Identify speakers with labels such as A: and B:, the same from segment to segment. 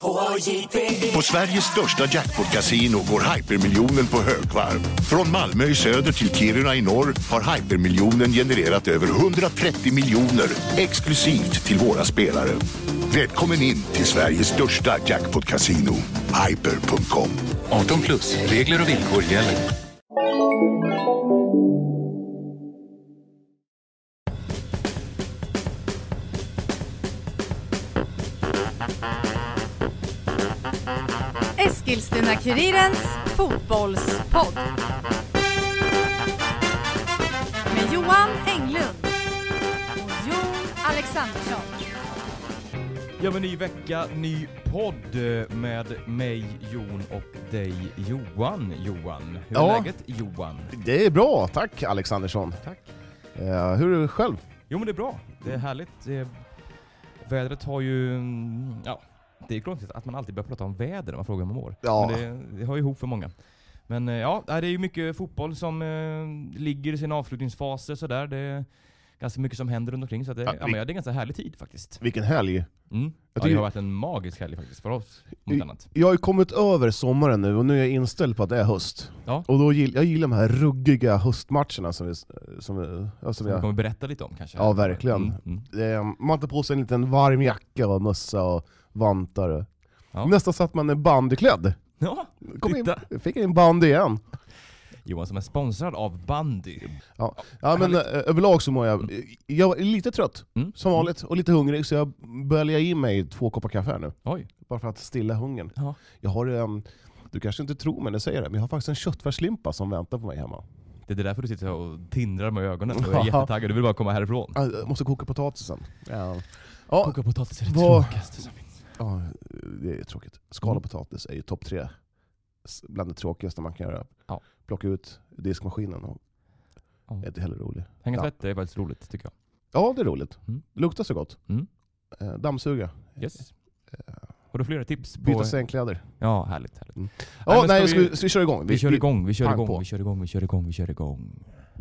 A: På Sveriges största jackpot-casino går hypermiljonen på högvarv. Från Malmö i söder till Kiruna i norr har hypermiljonen genererat över 130 miljoner exklusivt till våra spelare. Välkommen in till Sveriges största jackpot-casino, hyper.com.
B: 18 plus, regler och villkor gäller.
C: Eskilstuna-Kurirens fotbollspodd med Johan Englund och Jon Alexandersson.
D: Ja, men ny vecka, ny podd med mig, Jon, och dig, Johan. Johan, hur är läget, Johan?
E: Det är bra, tack Alexandersson.
D: Tack.
E: Hur är du själv?
D: Jo, men det är bra. Det är härligt. Vädret har ju... Ja, det är konstigt att man alltid börjar prata om väder när man frågar om man mår.
E: Ja.
D: Men det har ju ihop för många. Men ja, det är ju mycket fotboll som ligger i sin avslutningsfaser sådär. Det är ganska mycket som händer runt omkring, så att det är en ganska härlig tid faktiskt.
E: Vilken helg.
D: Det har varit en magisk helg faktiskt för oss. Annat.
E: Jag har ju kommit över sommaren nu och nu är jag inställd på att det är höst.
D: Ja.
E: Och då jag gillar de här ruggiga höstmatcherna som
D: jag kommer berätta lite om kanske.
E: Ja, verkligen. Man tar på sig en liten varm jacka och mössa och vantar. Ja. Nästan satt man är bandyklädd.
D: Ja,
E: fick en bandy igen.
D: Johan som är sponsrad av bandy.
E: Ja, men överlag så mår jag är lite trött som vanligt och lite hungrig, så jag börjar i mig 2 koppar kaffe här nu.
D: Oj.
E: Bara för att stilla hungern.
D: Ja.
E: Jag har, du kanske inte tror men jag säger det, men jag har faktiskt en köttfärslimpa som väntar på mig hemma.
D: Det är därför du sitter och tindrar med ögonen och är jättetaggad. Du vill bara komma härifrån.
E: Jag måste koka potatisen.
D: Ja. Koka potatis är det tråkigaste som finns.
E: Ja, det är tråkigt. Skala potatis är ju topp 3 bland det tråkigaste man kan göra. Ja. Plocka ut diskmaskinen och är inte heller roligt.
D: Hänga tvätt är väldigt roligt tycker jag.
E: Ja, det är roligt. Det luktar så gott. Dammsuga.
D: Yes. Har du flera tips?
E: Byta sängkläder.
D: Ja, härligt.
E: Ska vi köra igång?
D: Vi kör igång.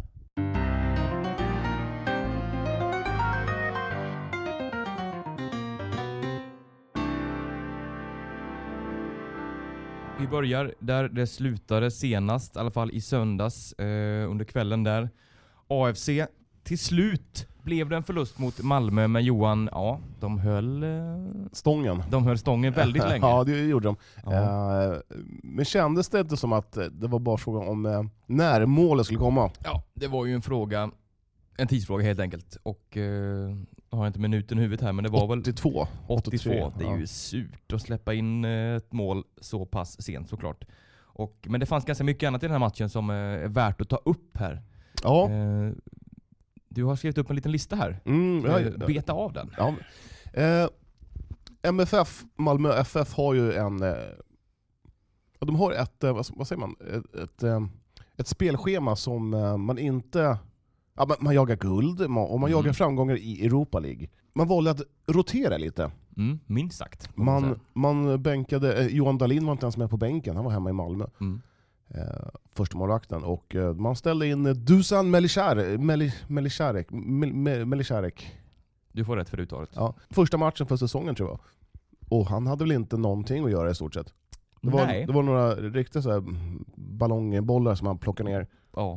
D: Vi börjar där det slutade senast, i alla fall i söndags under kvällen där. AFC, till slut blev det en förlust mot Malmö, men Johan, ja, de höll
E: stången.
D: De höll stången väldigt länge.
E: Ja, det gjorde de. Ja. Men kändes det inte som att det var bara frågan om när målet skulle komma?
D: Ja, det var ju en tidsfråga helt enkelt. Och jag har inte minuten i huvudet här, men det var
E: 82.
D: 83. Det är ju surt att släppa in ett mål så pass sent såklart. Men det fanns ganska mycket annat i den här matchen som är värt att ta upp här.
E: Ja.
D: Du har skrivit upp en liten lista här. Beta av den.
E: Ja. MFF, Malmö FF har ju de har vad säger man? Ett spelschema som man inte... Ja, man jagar guld och man jagar framgångar i Europa League. Man valde att rotera lite.
D: Minst sagt.
E: Man bänkade... Johan Dahlin var inte ens med på bänken. Han var hemma i Malmö. Första målvakten. Och man ställde in Dusan Melicharek.
D: Du får rätt för uttalet.
E: Ja, första matchen för säsongen tror jag. Och han hade väl inte någonting att göra i stort sett. Det var några riktiga så här ballongbollar som han plockade ner.
D: Ja.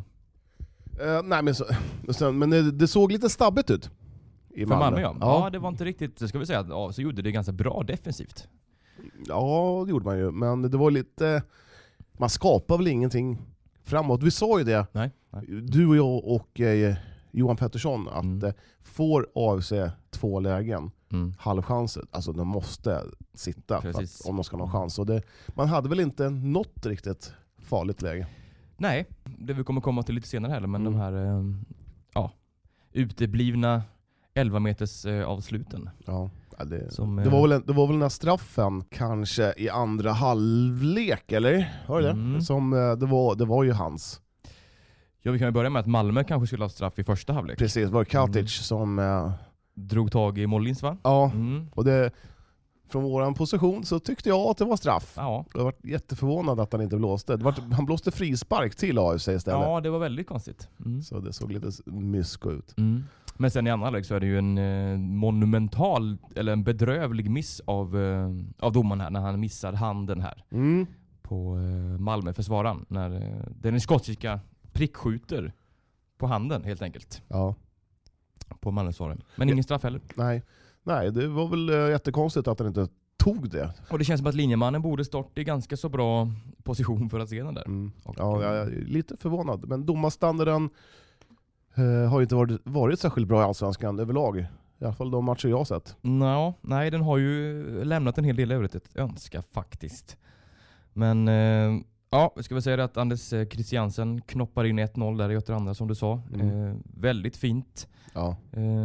E: Men det såg lite stabbigt ut i Malmö.
D: Ja, det var inte riktigt, det ska vi säga, så gjorde det ganska bra defensivt.
E: Ja, det gjorde man ju, men det var lite, man skapade väl ingenting framåt. Vi sa ju det,
D: nej.
E: Du och jag och Johan Pettersson, att får AFC 2 lägen, halvchanser, alltså de måste sitta för att, om de ska ha någon chans. Och man hade väl inte något riktigt farligt läge. Nej,
D: det vi kommer komma till lite senare heller, men de här uteblivna 11 meters avsluten.
E: Ja, det var väl den här straffen kanske i andra halvlek, eller? Var det det? Som det var ju hans.
D: Ja, vi kan ju börja med att Malmö kanske skulle ha straff i första halvlek.
E: Precis, det var Katic som
D: drog tag i mållinjen, va?
E: Ja, och det från våran position så tyckte jag att det var straff.
D: Ja.
E: Jag var jätteförvånad att han inte blåste. Han blåste frispark till AFC istället.
D: Ja, det var väldigt konstigt.
E: Så det såg lite mysko ut.
D: Men sen i andra halvlek så är det ju en monumental, eller en bedrövlig miss av domaren här, när han missar handen här på Malmö-försvararen. När den skotska prickskjuter på handen helt enkelt.
E: Ja.
D: På Malmö-försvararen. Men ingen straff heller.
E: Nej, det var väl jättekonstigt att han inte tog det.
D: Och det känns som att linjemannen borde starta i ganska så bra position för att se den där.
E: Ja, jag är lite förvånad. Men domarstandarden har ju inte varit särskilt bra i Allsvenskan överlag. I alla fall de matcher jag har sett.
D: Nej, den har ju lämnat en hel del övrigt att önska faktiskt. Men jag ska väl säga det att Anders Christiansen knoppar in 1-0 där i andra som du sa. Väldigt fint.
E: Ja.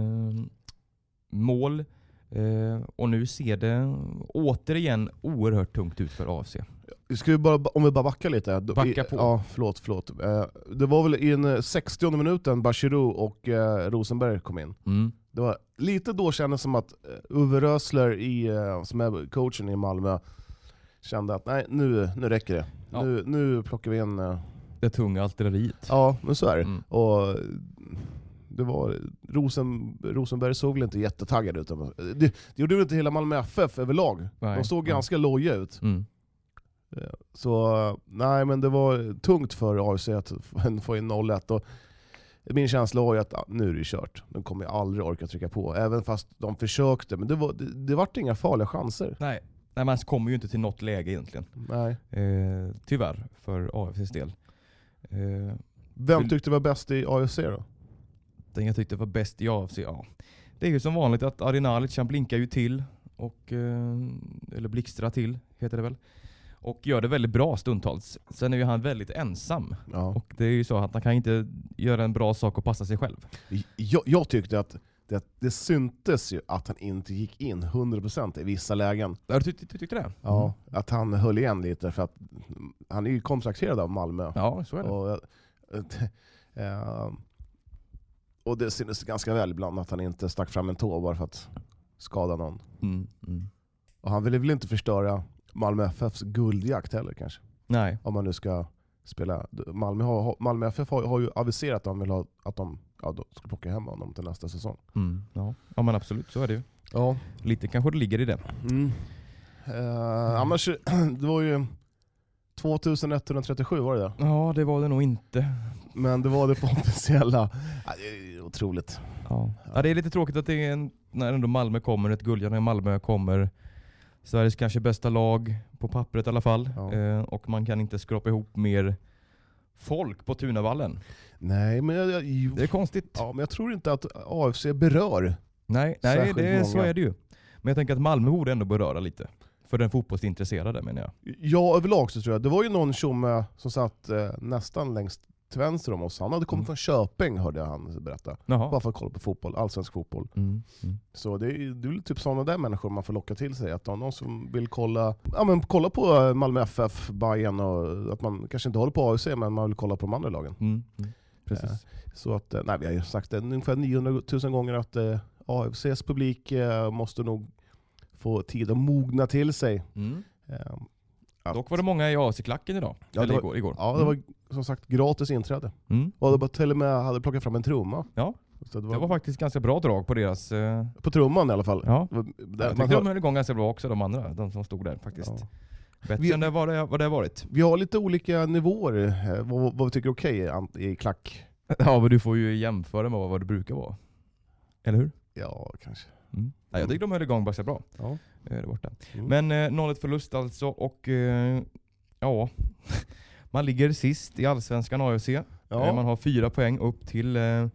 D: Mål. Och nu ser det återigen oerhört tungt ut för AFC.
E: Ska vi om vi bara backar lite.
D: Backa på.
E: Ja, förlåt. Det var väl i den 60:e minuten Bachirou och Rosenberg kom in. Det var lite då kändes som att Uwe Rösler som är coachen i Malmö kände att nej, nu räcker det.
D: Ja.
E: Nu plockar vi in
D: det tunga artilleriet.
E: Ja, men så är det. Och det var Rosenberg såg väl inte jättetaggad ut. Det gjorde inte hela Malmö FF överlag.
D: Nej.
E: De såg ganska loja ut. Så nej, men det var tungt för AFC att få in 0-1. Och min känsla var ju att nu är det kört. De kommer aldrig orka trycka på. Även fast de försökte. Men det var inga farliga chanser.
D: Nej, man kommer ju inte till något läge egentligen.
E: Nej.
D: Tyvärr för AFCs del.
E: Vem tyckte var bäst i AFC då?
D: Den jag tyckte var bäst i AFC, ja. Det är ju som vanligt att Arinalic, han blinkar ju till. Eller blixtrar till, heter det väl. Och gör det väldigt bra stundtals. Sen är ju han väldigt ensam.
E: Ja.
D: Och det är ju så att han kan inte göra en bra sak och passa sig själv.
E: Jag tyckte att det syntes ju att han inte gick in 100% i vissa lägen.
D: Du tyckte det?
E: Ja, att han höll igen lite för att han är ju kontrakterad av Malmö.
D: Ja, så är
E: det. Och det syntes ganska väl ibland att han inte stack fram en tå bara för att skada någon. Och han ville väl inte förstöra Malmö FFs guldjakt heller kanske.
D: Nej.
E: Om man nu ska spela. Malmö FF har ju aviserat att de vill ha att de ska plocka hem honom till nästa säsong.
D: Ja, men absolut, så är det ju.
E: Ja.
D: Lite kanske det ligger i det.
E: Annars, det var ju 2137 var det där.
D: Ja, det var det nog inte.
E: Men det var det på officiella. Ja, det är otroligt.
D: Ja, det är lite tråkigt att det är när ändå Malmö kommer, ett guld när Malmö kommer. Sveriges kanske bästa lag på pappret i alla fall. Ja. Och man kan inte skrapa ihop mer folk på Tunavallen.
E: Nej, men
D: det är konstigt.
E: Ja, men jag tror inte att AFC berör.
D: Nej, så är det ju. Men jag tänker att Malmö borde ändå beröra lite. För den fotbollsintresserade, menar jag.
E: Ja, överlag så tror jag. Det var ju någon som satt nästan längst till vänster om oss. Han hade kommit från Köping, hörde han berätta.
D: Jaha.
E: Bara för att kolla på fotboll, allsvensk fotboll. Så det är väl typ sådana där människor man får locka till sig. Att någon som vill kolla på Malmö FF, Bayern, och att man kanske inte håller på AFC, men man vill kolla på de andra lagen.
D: Precis.
E: Så att, vi har ju sagt det ungefär 900 000 gånger att AFCs publik måste nog få tid att mogna till sig.
D: Dock var det många i AFC-klacken idag.
E: Ja,
D: eller igår.
E: Ja, det var som sagt gratis inträde. Och det till och med hade plockat fram en trumma.
D: Ja, så det var faktiskt ganska bra drag på deras...
E: På trumman i alla fall.
D: Ja, jag tyckte de höll igång ganska bra också, de andra. De som stod där faktiskt. Ja. Bättre än vad det har varit.
E: Vi har lite olika nivåer. Vad vi tycker är okej i klack.
D: Ja, men du får ju jämföra med vad det brukar vara. Eller hur?
E: Ja, kanske.
D: Ja, jag tycker de höll igång ganska bra.
E: Ja.
D: Där borta. Men 0-1 förlust alltså. Och ja, man ligger sist i Allsvenskan AFC. Ja. Man har 4 poäng upp till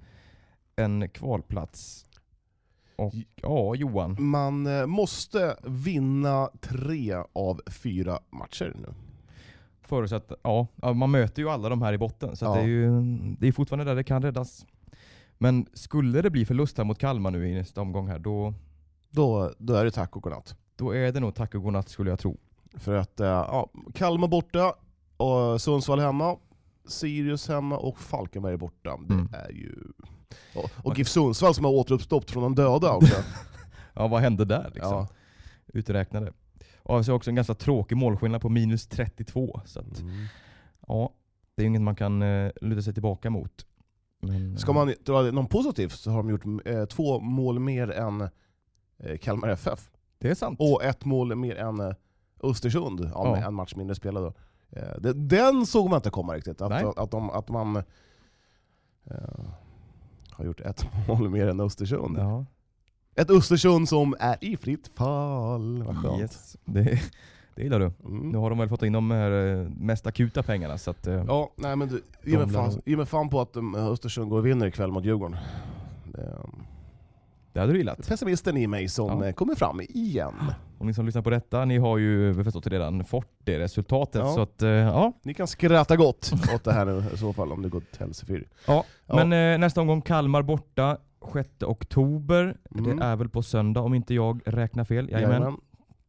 D: en kvalplats. Och ja, Johan.
E: Man måste vinna 3 av 4 matcher nu.
D: Förutsatt, ja, man möter ju alla de här i botten. Så att det är fortfarande där det kan räddas. Men skulle det bli förlust här mot Kalmar nu i nästa omgång här, då
E: är det tack och godnatt.
D: Då är det nog tack och godnatt, skulle jag tro.
E: För att Kalmar borta, och Sundsvall hemma, Sirius hemma och Falkenberg borta. Det är ju... Och GIF Sundsvall som har återuppstått från de döda också.
D: Ja, vad hände där liksom? Ja. Uträknade. Och så också en ganska tråkig målskillnad på -32. Så att, ja, det är inget man kan luta sig tillbaka mot. Men,
E: Ska man dra någon positivt så har de gjort 2 mål mer än Kalmar FF.
D: det är sant.
E: Och 1 mål mer än Östersund. Med en match mindre spelad då. Den såg man inte komma riktigt. Att man har gjort 1 mål mer än Östersund.
D: Ja.
E: Ett Östersund som är i fritt fall. Vad skönt.
D: Yes. Det gillar du. Nu har de väl fått in de här mest akuta pengarna. Så att,
E: Ja, nej men du, ge mig fan på att Östersund går och vinner ikväll mot Djurgården.
D: det hade du gillat.
E: Pessimisten i mig som kommer fram igen.
D: Och ni som lyssnar på detta, ni har ju förstått redan fått det resultatet.
E: Ja.
D: Så att,
E: Ni kan skratta gott åt det här nu i så fall om det går till Helsefyr.
D: Ja. Men nästa omgång Kalmar borta 6 oktober. Det är väl på söndag om inte jag räknar fel. Jajamän.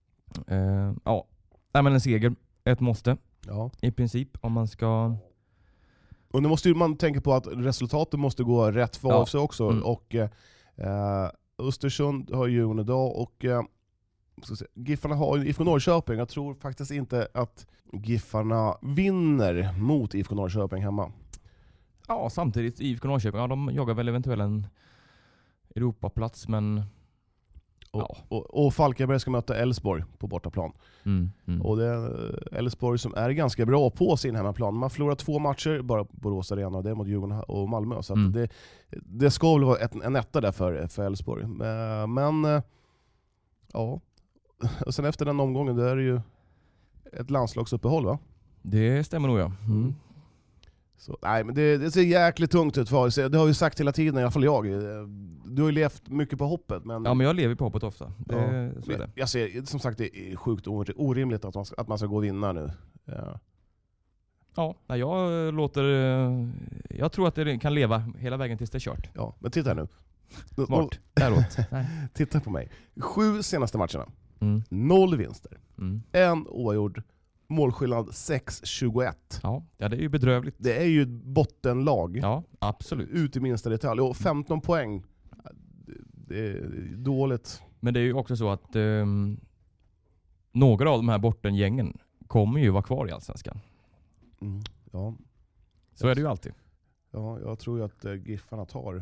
D: Nej, men en seger. Ett måste.
E: Ja.
D: I princip om man ska...
E: Och nu måste man tänka på att resultatet måste gå rätt för AFC också. Och Östersund har Djurgården idag och Giffarna har IFK Norrköping. Jag tror faktiskt inte att Giffarna vinner mot IFK Norrköping hemma.
D: Ja, samtidigt IFK Norrköping, de jagar väl eventuellt en Europaplats, men...
E: Och Falkenberg ska möta Elfsborg på bortaplan. Och det är Elfsborg som är ganska bra på sin hemmaplan. Man förlorar 2 matcher, bara Borås Arena, och det är mot Djurgården och Malmö. Så att det ska väl vara en etta där för Elfsborg. Men ja, och sen efter den omgången då är det ju ett landslagsuppehåll, va?
D: Det stämmer nog, ja.
E: Så, nej, men det ser jäkligt tungt ut för AFC. Det har vi sagt hela tiden, i alla fall jag. Du har ju levt mycket på hoppet. Men...
D: Ja, men jag lever på hoppet ofta. Så är det.
E: Jag ser, som sagt, det är sjukt orimligt att man ska gå och vinna nu.
D: Ja, jag tror att det kan leva hela vägen tills det är kört.
E: Ja, men titta här nu.
D: Smart. Däråt.
E: Titta på mig. 7 senaste matcherna. 0 vinster. 1 oavgjord. Målskillnad 6-21.
D: Ja, det är ju bedrövligt.
E: Det är ju ett bottenlag.
D: Ja, absolut.
E: Ut i minsta detalj. Och 15 poäng. Det är dåligt.
D: Men det är ju också så att några av de här bottengängen kommer ju vara kvar i Allsvenskan.
E: Ja.
D: Så är det ju alltid.
E: Ja, jag tror ju att Giffarna tar...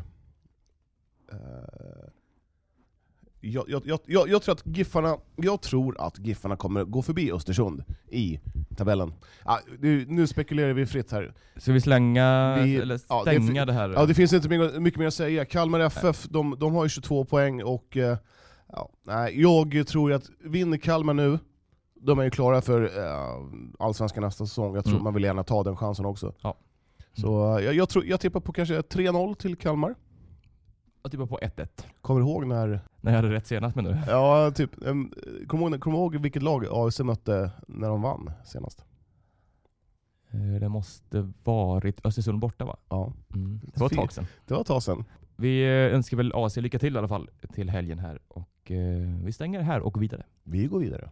E: Jag tror att Giffarna kommer gå förbi Östersund i tabellen. Nu spekulerar vi fritt här.
D: Så vi stänga det här?
E: Ja, det finns inte mycket mer att säga. Kalmar FF, de har ju 22 poäng och jag tror att vinner Kalmar nu, de är ju klara för Allsvenskan nästa säsong. Jag tror man vill gärna ta den chansen också. Ja. Så jag tippar på kanske 3-0 till Kalmar.
D: Jag tippar på 1-1.
E: Kommer du ihåg när
D: jag hade rätt senast, men nu?
E: Ja, typ. Kommer du ihåg vilket lag AFC mötte när de vann senast?
D: Det måste varit Östersund borta, va?
E: Ja.
D: Det var ett tag sedan.
E: Det var ett tag sedan.
D: Vi önskar väl AFC lycka till i alla fall till helgen här. Och vi stänger här och går vidare.
E: Vi går vidare.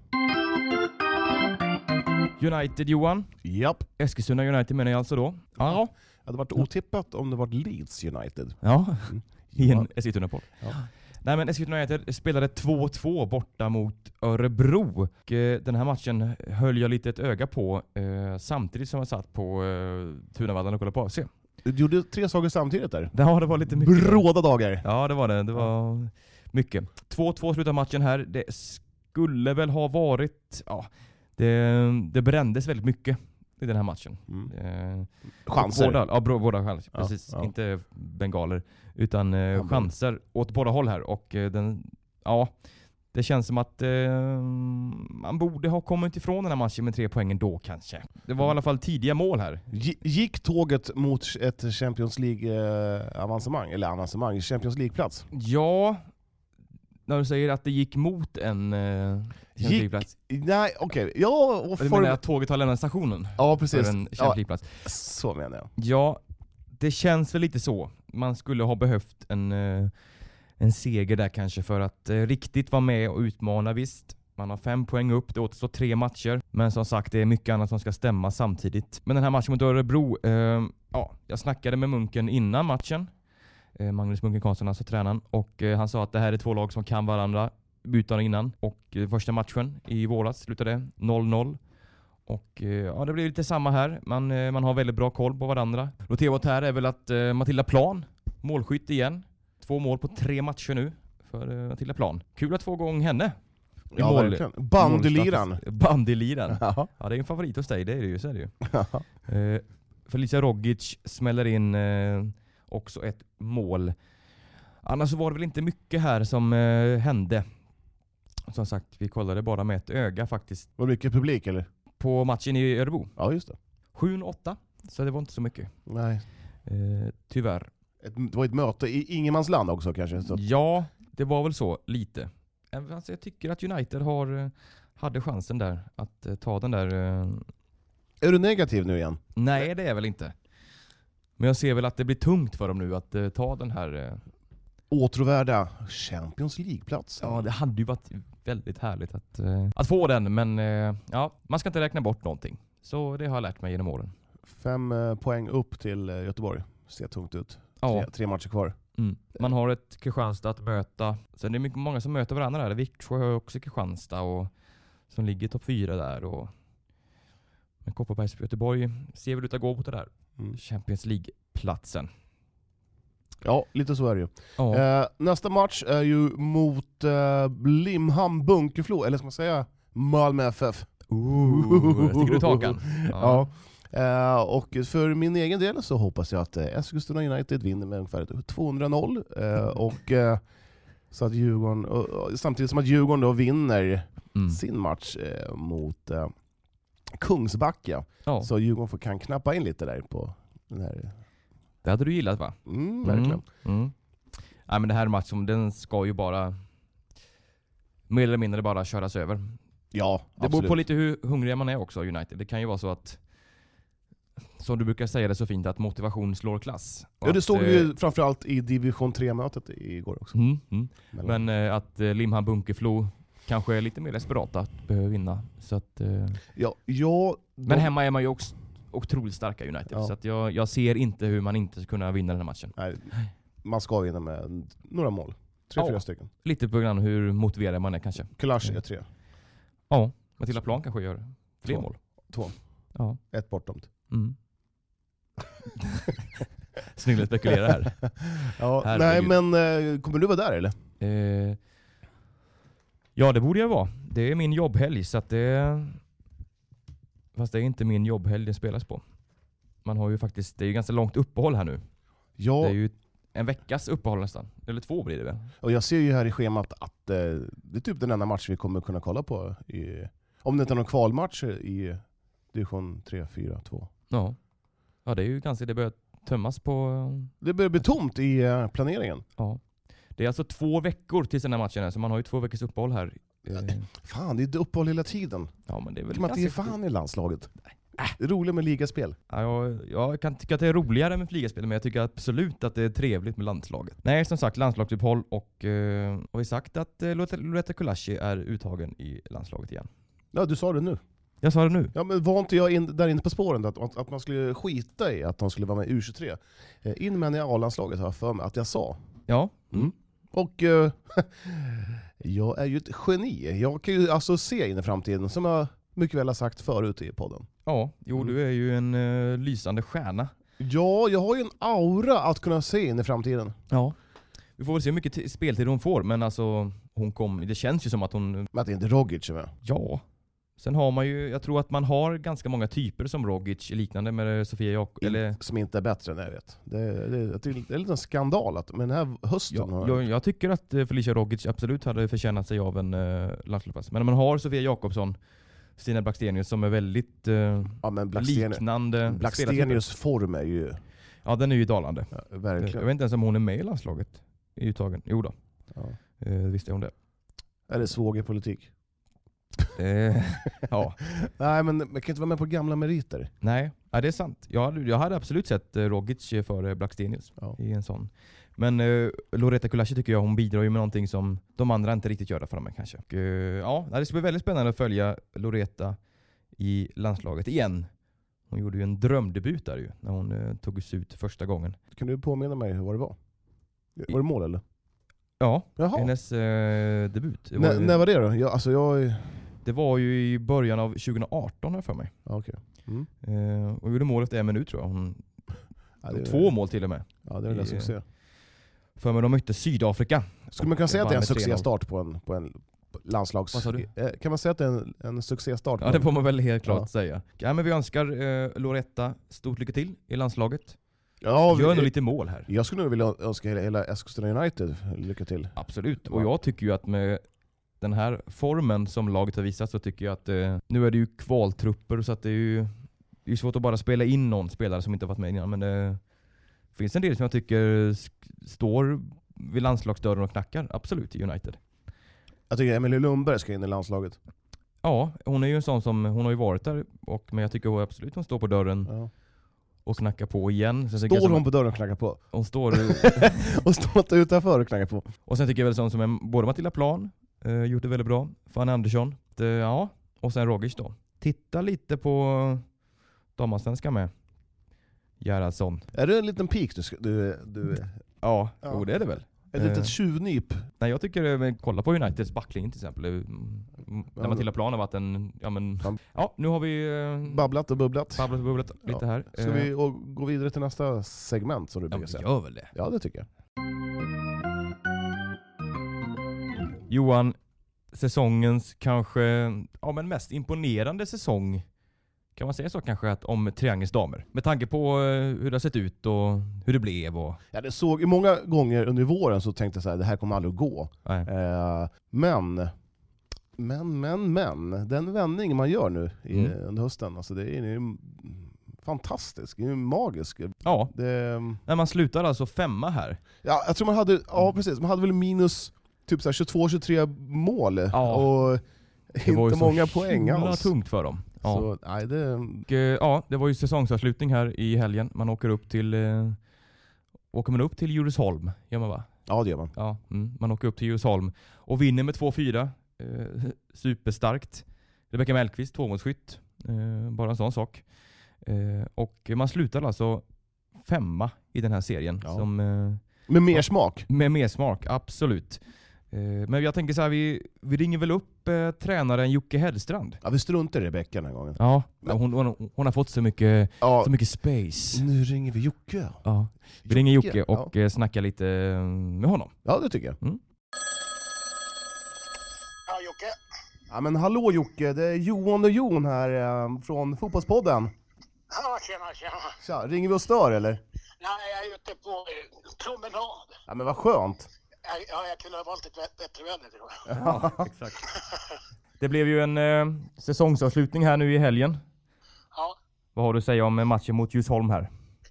D: United, Johan.
E: Japp.
D: Eskilstuna United menar jag alltså då. Ja.
E: Det hade varit otippat om det var Leeds United.
D: Ja, i en Eskilstuna-podd. Ja. Nej, men Eskilstuna United spelade 2-2 borta mot Örebro. Och den här matchen höll jag lite ett öga på samtidigt som jag satt på Tunavallen och kollade på AFC.
E: Du gjorde 3 saker samtidigt där?
D: Ja, det var lite mycket.
E: Bråda dagar.
D: Ja, det var det. Det var mycket. 2-2 slutade matchen här. Det skulle väl ha varit... Ja, det brändes väldigt mycket i den här matchen.
E: Chanser?
D: Båda chanser. Precis. Ja. Inte bengaler, utan chanser åt båda håll här. Och det känns som att man borde ha kommit ifrån den här matchen med 3 poängen då kanske. Det var i alla fall tidiga mål här.
E: Gick tåget mot ett Champions League-avancemang? Eller avancemang, Champions League-plats?
D: Ja, när du säger att det gick mot en Champions League-plats.
E: Nej, okej. Ja,
D: du menar att tåget har lämnat stationen?
E: Ja, precis.
D: För en Champions League-plats.
E: Så menar jag.
D: Ja, det känns väl lite så. Man skulle ha behövt en seger där kanske för att riktigt vara med och utmana. Visst, man har 5 poäng upp, det återstår 3 matcher. Men som sagt, det är mycket annat som ska stämma samtidigt. Men den här matchen mot Örebro, jag snackade med Munken innan matchen. Magnus Munken Karlsson, alltså tränaren. Och han sa att det här är 2 lag som kan varandra utan och innan. Och första matchen i våras slutade 0-0. Och det blir lite samma här. Man har väldigt bra koll på varandra. Noterat här är väl att Matilda Plan, målskytt igen. 2 mål på 3 matcher nu för Matilda Plan. Kul att få igång henne.
E: Ja, verkligen. Bandyliran.
D: Bandyliran.
E: Ja.
D: Ja, det är en favorit hos dig, det är det ju, så är det ju. Felicia Rogic smäller in också ett mål. Annars så var det väl inte mycket här som hände. Som sagt, vi kollade bara med ett öga faktiskt.
E: Var det mycket publik eller?
D: På matchen i Örebro.
E: Ja, just det.
D: 7-8, så det var inte så mycket.
E: Nej.
D: Tyvärr.
E: Det var ett möte i ingenmansland också kanske. Så.
D: Ja, det var väl så, lite. Alltså, jag tycker att United hade chansen där att ta den där...
E: Är du negativ nu igen?
D: Nej, det är väl inte. Men jag ser väl att det blir tungt för dem nu att ta den här...
E: Åtråvärda Champions League-platsen.
D: Ja, det hade ju varit väldigt härligt att få den, men man ska inte räkna bort någonting. Så det har jag lärt mig genom åren.
E: 5 poäng upp till Göteborg. Ser tungt ut.
D: Ja.
E: 3 matcher kvar.
D: Mm. Man har ett Kristianstad att möta. Sen det är många som möter varandra där. Victor har också Kristianstad och som ligger topp 4 där. Och men Kopparbergs Göteborg ser väl ut att gå på det där. Champions League-platsen.
E: Ja, lite så är det ju.
D: Ja.
E: Nästa match är ju mot Limhamn Bunkeflo, eller ska man säga Malmö FF.
D: Sticker du takan?
E: Ja. Och för min egen del så hoppas jag att Eskilstuna United vinner med ungefär 200-0. Så att Djurgården, samtidigt som att Djurgården då vinner sin match mot Kungsbacka. Ja. Så Djurgården kan knappa in lite där på den här.
D: Det hade du gillat, va?
E: Verkligen.
D: Nej, men det här matchen, den ska ju bara mer eller mindre bara köras över.
E: Ja,
D: det beror på lite hur hungriga man är också, United. Det kan ju vara så att, som du brukar säga det så fint, att motivation slår klass.
E: Ja, det stod ju framförallt i division 3-mötet igår också.
D: Men att Limhamn Bunkeflo kanske är lite mer desperata att behöva vinna. Så att, men hemma är man ju också otroligt starka United. Ja. Så att jag ser inte hur man inte ska kunna vinna den här matchen.
E: Nej, man ska vinna med några mål. 3-4 stycken.
D: Lite på grund av hur motiverad man är kanske.
E: Kulasch är 3.
D: Ja, Matilda Plan kanske gör 3 mål.
E: 2.
D: Ja.
E: 1 bortdömt.
D: Snyggt att spekulera här.
E: Ja, nej, men kommer du vara där eller?
D: Ja, det borde jag vara. Det är min jobbhelg, så att fast det är inte min jobbhelg det spelas på. Man har ju faktiskt, det är ju ganska långt uppehåll här nu.
E: Ja.
D: Det är ju en veckas uppehåll nästan. Eller 2 blir det väl.
E: Och jag ser ju här i schemat att det är typ den enda match vi kommer kunna kolla på. Om det inte är någon kvalmatch i division 3, 4, 2.
D: Ja, det är ju ganska, det börjar tömmas på...
E: Det börjar bli tomt i planeringen.
D: Ja. Det är alltså 2 veckor till den här matchen här, så man har ju 2 veckors uppehåll här.
E: Fan, det är uppehåll hela tiden.
D: Ja, men det är väl
E: kan man inte ge fan i landslaget? Det är roligt med ligaspel.
D: Ja, jag kan tycka att det är roligare med ligaspel, men jag tycker absolut att det är trevligt med landslaget. Nej, som sagt, landslagsuppehåll och har vi sagt att Loretta Kulashi är uttagen i landslaget igen.
E: Ja, du sa det nu.
D: Jag sa det nu.
E: Ja, men var inte jag där inne på spåren att man skulle skita i att de skulle vara med i U23? In med i A-landslaget har jag för mig att jag sa.
D: Ja.
E: Och jag är ju ett geni. Jag kan ju alltså se in i framtiden, som jag mycket väl har sagt förut i podden.
D: Ja, du är ju en lysande stjärna.
E: Ja, jag har ju en aura att kunna se in i framtiden.
D: Ja. Vi får väl se hur mycket speltid hon får, men alltså det känns ju som att hon...
E: Men att det inte är Rogic med.
D: Ja. Sen har man ju, jag tror att man har ganska många typer som Rogic, liknande med Sofia Jakob.
E: Som inte är bättre än jag vet. Det är en liten skandal att med den här hösten...
D: Jag tycker att Felicia Rogic absolut hade förtjänat sig av en landslagsplats. Men man har Sofia Jakobsson, Stina Blackstenius som är väldigt liknande.
E: Blackstenius form är ju...
D: Ja, den är ju dalande.
E: Ja, verkligen.
D: Jag vet inte ens om hon är med i landslaget i uttagen. Jo då. Ja. Visste hon det.
E: Är det svågerpolitik?
D: Ja.
E: Nej, men man kan inte vara med på gamla meriter.
D: Nej, ja, det är sant. Jag hade absolut sett Rogic för Blackstenius i en sån. Men Loretta Kulashi tycker jag, hon bidrar ju med någonting som de andra inte riktigt gör för mig kanske. Och, det ska bli väldigt spännande att följa Loretta i landslaget igen. Hon gjorde ju en drömdebut där ju, när hon tog sig ut första gången.
E: Kan du påminna mig vad det var? Var det mål eller?
D: Ja, hennes debut.
E: När var det då?
D: Det var ju i början av 2018 här för mig.
E: Okej. Mm.
D: Och gjorde mål efter 1 minut tror jag. Hon,
E: Ja,
D: 2 mål till och med.
E: Ja, det är väl en succé.
D: För mig de mötte Sydafrika.
E: Skulle man kunna säga att det är en
D: vann med 3-0.
E: succéstart på en landslags...
D: Vad sa du?
E: Kan man säga att det är en succéstart?
D: Ja, det får man väl helt klart
E: Ja.
D: säga. Ja, men vi önskar Loretta stort lycka till i landslaget.
E: Ja,
D: Gör nog lite mål här.
E: Jag skulle nog vilja önska hela Eskilstuna United lycka till.
D: Absolut. Och jag tycker ju att med den här formen som laget har visat så tycker jag att nu är det ju kvaltrupper så att det är svårt att bara spela in någon spelare som inte har varit med innan. Men det finns en del som jag tycker står vid landslagsdörren och knackar. Absolut i United.
E: Jag tycker Emilie Lundberg ska in i landslaget.
D: Ja, hon är ju en sån som, hon har ju varit där, men jag tycker absolut hon står på dörren
E: Ja.
D: och knackar på igen. Sen
E: Står hon på dörren och knackar på?
D: Hon står
E: Och står inte utanför och knackar på?
D: och sen tycker jag väl sån som både Matilda Plan gjort det väldigt bra, Fanny Andersson, ja, och sen Rogic då. Titta lite på damallsvenskan med Gerhardsson.
E: Är det en liten pik du
D: Ja,
E: Ja.
D: jo det är det väl.
E: ett litet tjuvnyp?
D: Nej, jag tycker, kolla på Uniteds backlinje till exempel. Där Matilda Plan har varit en, nu har vi
E: Babblat och bubblat.
D: bubblat lite här.
E: Ska vi gå vidare till nästa segment som du
D: Ja,
E: brukar
D: men
E: säga?
D: gör väl det.
E: Ja, det tycker jag.
D: Johan, säsongens kanske men mest imponerande säsong, kan man säga så kanske, att om Triangels damer? Med tanke på hur det har sett ut och hur det blev. Och...
E: Ja, det såg i många gånger under våren så tänkte jag så här, det här kommer aldrig att gå.
D: Nej.
E: Men den vändning man gör nu under hösten, alltså det är ju fantastisk, det är ju magisk.
D: Ja,
E: Det,
D: när man slutar alltså 5 här.
E: ja, jag tror man hade väl minus typ så här 22-23 mål och
D: Det var ju
E: inte
D: så
E: många poäng
D: himla
E: alls.
D: tungt för dem. Ja.
E: Så, nej, det...
D: Och, det var ju säsongsavslutning här i helgen. Man åker upp till Djursholm, gör man va?
E: Ja, det gör man.
D: Ja, man åker upp till Djursholm och vinner med 2-4. Superstarkt. Rebecka Mellqvist, 2-målsskytt. Bara en sån sak. Och man slutar alltså 5 i den här serien.
E: Ja.
D: Som,
E: Med mer smak.
D: med mer smak, absolut. Men jag tänker så här, vi ringer väl upp tränaren Jocke Hellstrand.
E: Ja, vi struntar i Rebecka den här gången.
D: Ja, hon har fått så mycket space.
E: Nu ringer vi Jocke.
D: Ja. Vi ringer Jocke och snackar lite med honom.
E: Ja, det tycker jag.
F: Ja, Jocke.
E: Ja, men hallå Jocke, det är Johan och Jon här från Fotbollspodden.
F: Ja, tjena.
E: Tja, ringer vi och stör eller?
F: Nej, jag är ute på promenad.
E: Ja, men vad skönt.
F: Jag kunde ha valt ett bättre väder, tror jag.
D: Ja, exakt. Det blev ju en säsongsavslutning här nu i helgen.
F: Ja.
D: Vad har du att säga om matchen mot Djursholm här?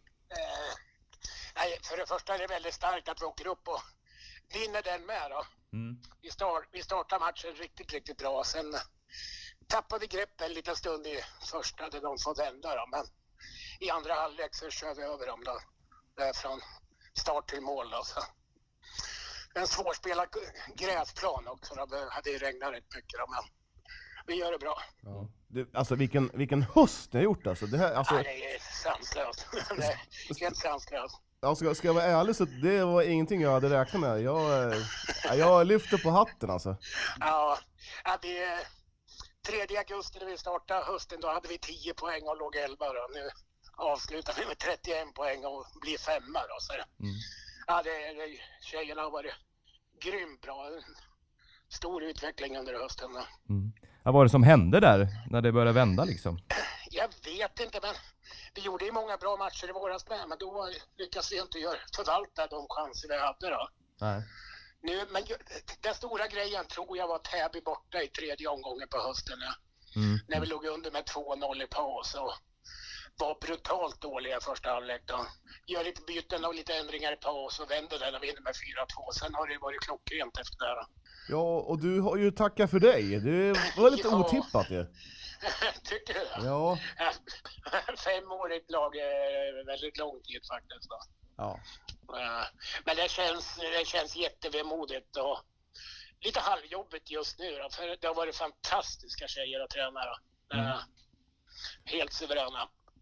F: Nej, för det första är det väldigt starkt att vi åker upp och vinner den med då. Vi startar matchen riktigt bra. Sen tappade vi grepp en liten stund i första där de får vända då. Men i andra halvlek så kör vi över dem då. Från start till mål då. Så. En svårspelad gräsplan också. Det hade regnat rätt mycket då, men vi gör det bra.
E: Ja. Alltså vilken höst ni har gjort alltså. Det här, alltså...
F: Nej, det är sanslöst. Det är helt sanslöst.
E: Alltså, ska jag vara ärlig så det var ingenting jag hade räknat med. Jag lyfter på hatten alltså.
F: Ja, det 3 augusti när vi startade hösten, då hade vi 10 poäng och låg 11 då. Nu avslutar vi med 31 poäng och blir 5 då. Så. Ja, tjejerna har varit grymt bra. Stor utveckling under hösten. Då.
D: Vad var det som hände där när det började vända liksom?
F: Jag vet inte, men vi gjorde ju många bra matcher i våras med, men då lyckades vi inte förvalta de chanser vi hade då.
D: Nej.
F: Men den stora grejen tror jag var Täby borta i 3:e omgången på hösten. När vi låg under med 2-0 i paus och var brutalt dåliga första halvlek då. Gör lite byten och lite ändringar i paus och vänder den och vinner med 4-2. Sen har det varit klockrent efter det här.
E: Ja, och du har ju tackat för dig. Det var lite otippat ju.
F: Tycker du?
E: Ja.
F: 5 år i ett lag är väldigt lång tid faktiskt då.
E: Ja.
F: Men det känns jättevemodigt och lite halvjobbigt just nu då, för det har varit fantastiska tjejer att träna då. Helt suveräna.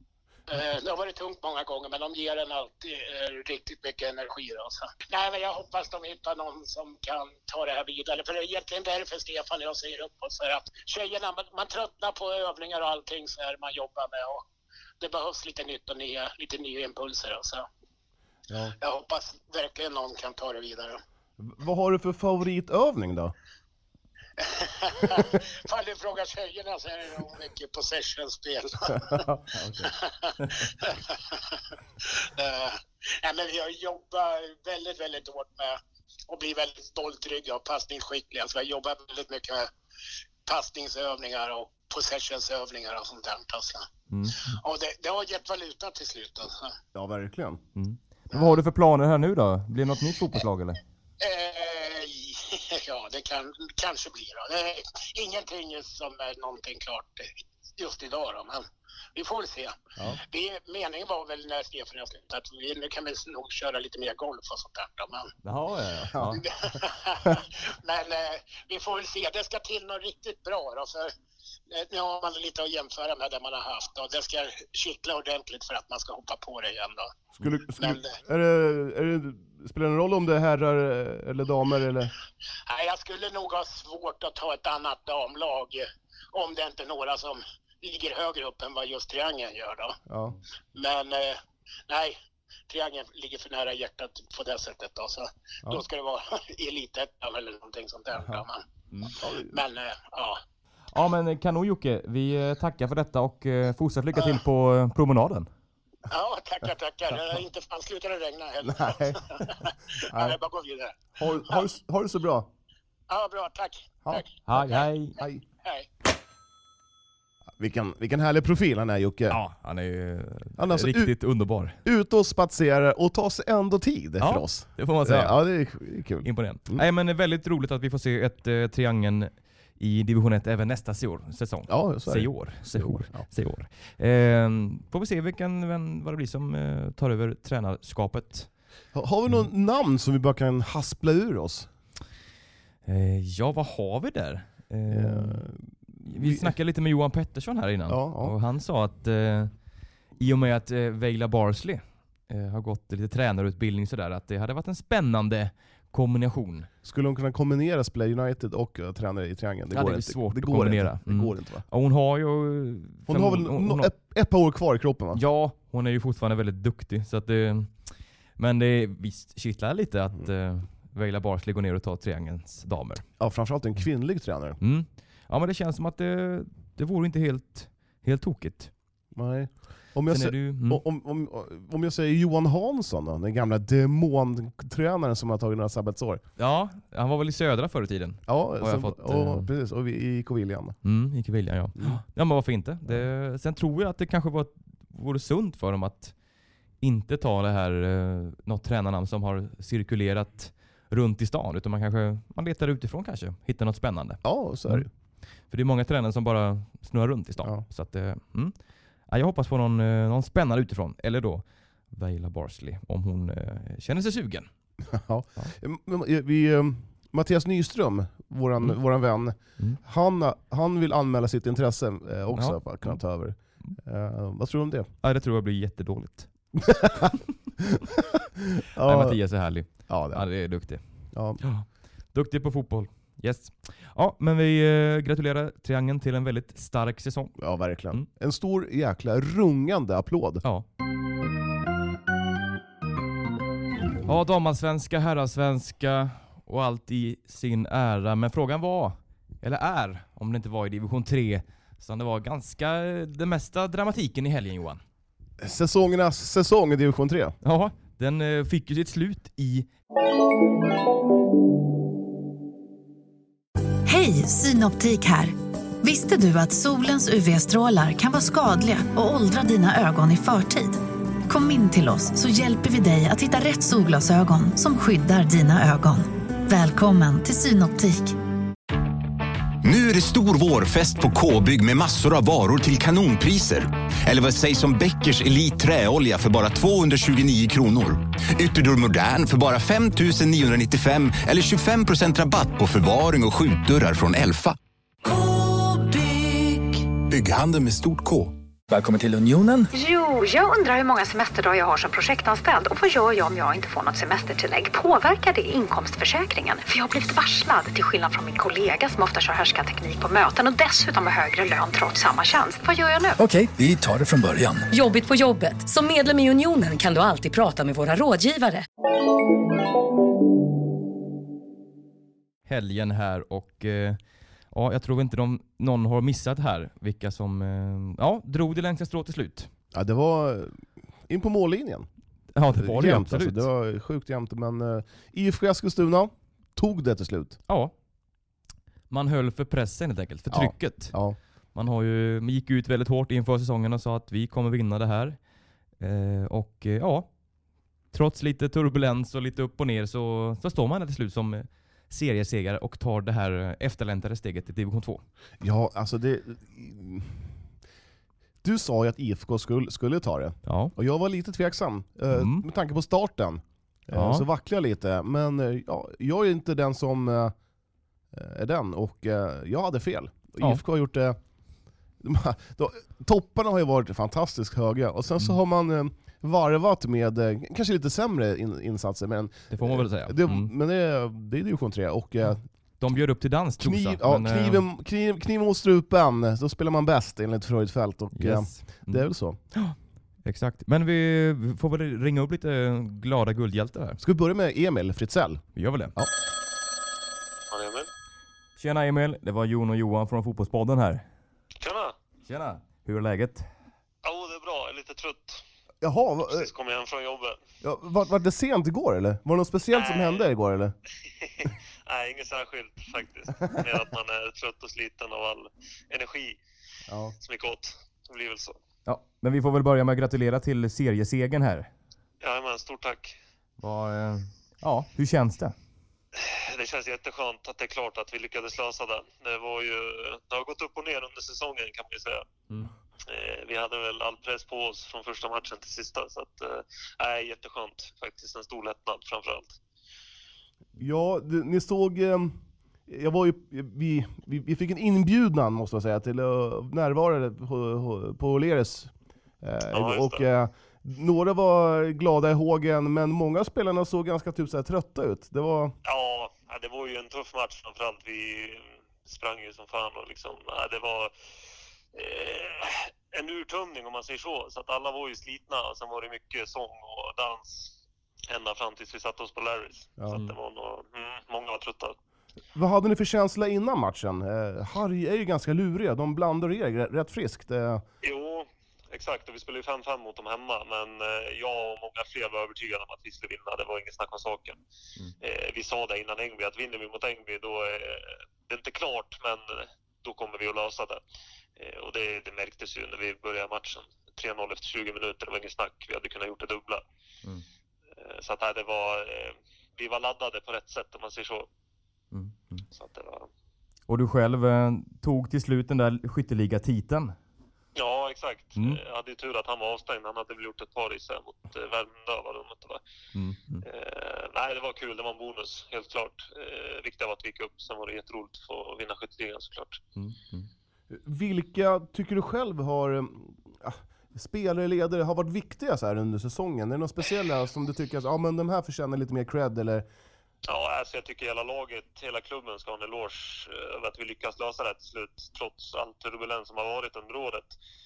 F: Det har varit tungt många gånger, men de ger en alltid riktigt mycket energi. Då, så. Nej, men jag hoppas de hittar någon som kan ta det här vidare. För det är egentligen därför Stefan och jag säger upp oss. För att tjejerna, man tröttnar på övningar och allting så här man jobbar med. Och det behövs lite nytt och lite nya impulser. Och så. Ja. Jag hoppas verkligen någon kan ta det vidare.
E: Vad har du för favoritövning då?
F: Fall du frågar tjejerna så är det nog mycket possession-spel. Nej, men jag jobbar väldigt, väldigt hårt med att bli väldigt stoltrygg och passningsskicklig. Alltså jag jobbar väldigt mycket med passningsövningar och possessionsövningar och sånt där. Alltså. Och det har gett valuta till slut. Alltså.
E: Ja, verkligen.
D: Vad har du för planer här nu då? Blir det något nytt fotbollslag eller?
F: Ja, det kanske blir då. Det är ingenting som är någonting klart just idag då, men vi får se. Ja. Meningen var väl när Stefan har slutat att nu kan vi nog köra lite mer golf och sånt där då, men...
E: Ja.
F: Men vi får väl se. Det ska till något riktigt bra då, för nu har man lite att jämföra med det man har haft och det ska kittla ordentligt för att man ska hoppa på det igen då.
E: Spelar det en roll om det är herrar eller damer eller?
F: Nej, jag skulle nog ha svårt att ta ett annat damlag om det inte är några som ligger högre upp än vad just Triangeln gör då. Ja. Men nej, Triangeln ligger för nära hjärtat på det sättet då, så då ska det vara elitettan eller någonting sånt där. Ja. Men ja.
D: Ja, men kanon Jocke, vi tackar för detta och fortsätt lycka till på promenaden.
F: Ja, tackar. Inte fan slutar det regna heller. Nej, bara gå vidare.
E: Ha det så bra.
F: Ja, bra, tack.
D: Hej.
E: Vilken härlig profil han är, Jocke.
D: Ja, han är alltså riktigt underbar.
E: Ut och spatserar och tar sig ändå tid för oss.
D: Det får man säga.
E: Ja, det är kul.
D: Imponerande. Nej, men det är väldigt roligt att vi får se ett Triangeln i division 1 även nästa säsong. Ja, så är det. Får vi se vad det blir som tar över tränarskapet.
E: Har vi någon namn som vi bara kan haspla ur oss?
D: Ja, vad har vi där? Vi snackade lite med Johan Pettersson här innan. Och han sa att i och med att Vejla Barsley har gått lite tränarutbildning sådär, att det hade varit en spännande kombination.
E: Skulle hon kunna kombinera spela United och tränare i Triangeln?
D: Det är svårt att kombinera.
E: Det går inte, va?
D: Och hon har ju...
E: Hon har väl ett par år kvar i kroppen, va?
D: Ja, hon är ju fortfarande väldigt duktig. Så att men det är visst kittlar lite att Vejla Barsley går ner och tar Triangelns damer. Ja,
E: framförallt en kvinnlig tränare.
D: Ja, men det känns som att det vore inte helt tokigt.
E: Nej. Om jag säger Johan Hansson då, den gamla demontränaren som har tagit några sabbatsår.
D: Ja, han var väl i södra förr i tiden.
E: Ja, precis. Och i IK Viljan.
D: IK Viljan, ja. Ja, men varför inte? Sen tror jag att det kanske vore sunt för dem att inte ta det här något tränarnamn som har cirkulerat runt i stan, utan man letar utifrån kanske, hittar något spännande.
E: Ja, så är det.
D: För det är många tränare som bara snurrar runt i stan. Ja. Så att jag hoppas på någon spännande utifrån. Eller då Vejla Barsley, om hon känner sig sugen. Ja.
E: Mattias Nyström, våran vän, han vill anmäla sitt intresse också för att kunna ta över. Vad tror du om det?
D: Ja, det tror jag blir jättedåligt. Nej, Mattias är härlig. Ja, det är duktig. Ja. Duktig på fotboll. Yes. Ja, men vi gratulerar Triangeln till en väldigt stark säsong.
E: Ja, verkligen. En stor jäkla rungande applåd.
D: Ja. Ja, damallsvenska, herrasvenska och allt i sin ära. Men frågan var, eller är, om det inte var i division 3, så det var ganska det mesta dramatiken i helgen, Johan.
E: Säsongernas säsong i division 3.
D: Ja, den fick ju sitt slut i...
G: Hej, Synoptik här. Visste du att solens UV-strålar kan vara skadliga och åldra dina ögon i förtid? Kom in till oss så hjälper vi dig att hitta rätt solglasögon som skyddar dina ögon. Välkommen till Synoptik.
H: Nu är det stor vårfest på K-bygg med massor av varor till kanonpriser. Eller vad sägs om Bäckers Elite träolja för bara 229 kronor. Ytterdörr Modern för bara 5 995 eller 25% rabatt på förvaring och skjutdörrar från Elfa.
G: K-bygg.
H: Bygghandel med stort K.
I: Välkommen till Unionen.
G: Jo, jag undrar hur många semesterdagar jag har som projektanställd och vad gör jag om jag inte får något semestertillägg? Påverkar det inkomstförsäkringen? För jag har blivit varslad, till skillnad från min kollega som ofta kör härskarteknik på möten och dessutom har högre lön trots samma tjänst. Vad gör jag nu?
I: Okej, vi tar det från början.
J: Jobbigt på jobbet. Som medlem i Unionen kan du alltid prata med våra rådgivare.
D: Helgen här och ja, jag tror inte någon har missat här vilka som drog det längsta strå till slut.
E: Ja, det var in på mållinjen.
D: Ja, det var det
E: jämnt,
D: absolut.
E: Alltså, det var sjukt jämnt, men IFK Eskilstuna tog det till slut.
D: Ja. Man höll för pressen helt enkelt, för trycket.
E: Ja.
D: Man gick ut väldigt hårt inför säsongen och sa att vi kommer vinna det här. Trots lite turbulens och lite upp och ner så står man till slut som seriesegare och tar det här efterläntade steget till division 2. Ja, alltså
E: du sa ju att IFK skulle ta det.
D: Ja.
E: Och jag var lite tveksam. Med tanke på starten. Så vacklar jag lite. Men jag är inte den som är den. Och jag hade fel. IFK har gjort det. Topparna har ju varit fantastiskt höga. Och sen så har man varvat med kanske lite sämre insatser. Men
D: det får man väl säga.
E: Men det är division 3. Och
D: de bjöd upp till dans,
E: kniven mot strupen, då spelar man bäst enligt Freudfeldt. Och det är väl så.
D: Exakt. Men vi får väl ringa upp lite glada guldhjältar här.
E: Ska vi börja med Emil Fritzell?
D: Vi gör väl det.
E: Ja.
K: Emil.
D: Tjena Emil, det var Jon och Johan från Fotbollspodden här. Tjena. Hur är läget?
K: Jo, det är bra. Jag är lite trött.
E: Jaha.
K: Precis kom jag hem från jobbet.
E: Ja, var det sent igår eller? Var det något speciellt som hände igår eller?
K: Nej, inget särskilt faktiskt. Mer att man är trött och sliten av all energi som gick åt. Det blir väl så.
D: Ja, men vi får väl börja med att gratulera till seriesegen här.
K: Ja, men stort tack.
D: Hur känns det?
K: Det känns jätteskönt att det är klart att vi lyckades lösa det. Det har gått upp och ner under säsongen kan man ju säga. Vi hade väl all press på oss från första matchen till sista. Så att, jätteskönt faktiskt. En stor lättnad framförallt.
E: Ja, ni såg... vi fick en inbjudan måste jag säga till att närvara på O'Learys. Några var glada i hågen, men många spelarna såg ganska trötta ut. Det var
K: ju en tuff match framförallt. Vi sprang ju som fan och liksom, det var en urtömning om man säger så att alla var ju slitna och sen var det mycket sång och dans ända fram tills vi satte oss på Larrys. Så att det var många var trötta.
E: Vad hade ni för känsla innan matchen? Harry är ju ganska luriga, de blandar er rätt friskt.
K: Jo, exakt, och vi spelade ju 5-5 mot dem hemma, men jag och många fler var övertygade om att vi skulle vinna. Det var ingen snack om saken. Vi sa det innan Ängby, att vinner vi mot Ängby då är det inte klart, men då kommer vi att lösa det. Och det märktes ju när vi började matchen. 3-0 efter 20 minuter, det var ingen snack. Vi hade kunnat gjort det dubbla. Så att vi var laddade på rätt sätt om man säger så. Så att det var...
D: Och du själv tog till slut den där skytteliga-titeln.
K: Ja, exakt. Jag hade ju tur att han var avstängd. Han hade väl gjort ett par isär mot Värmdö, vad det var. Nej, det var kul. Det var en bonus, helt klart. Viktigt var att vi gick upp. Sen var det jätteroligt att få vinna skytteligan såklart.
E: Vilka tycker du själv har... spelare, ledare har varit viktiga så här under säsongen? Är det något speciella som du tycker att men de här förtjänar lite mer cred eller...
K: Ja, alltså jag tycker hela laget, hela klubben ska ha en eloge över att vi lyckas lösa det till slut trots all turbulens som har varit under året.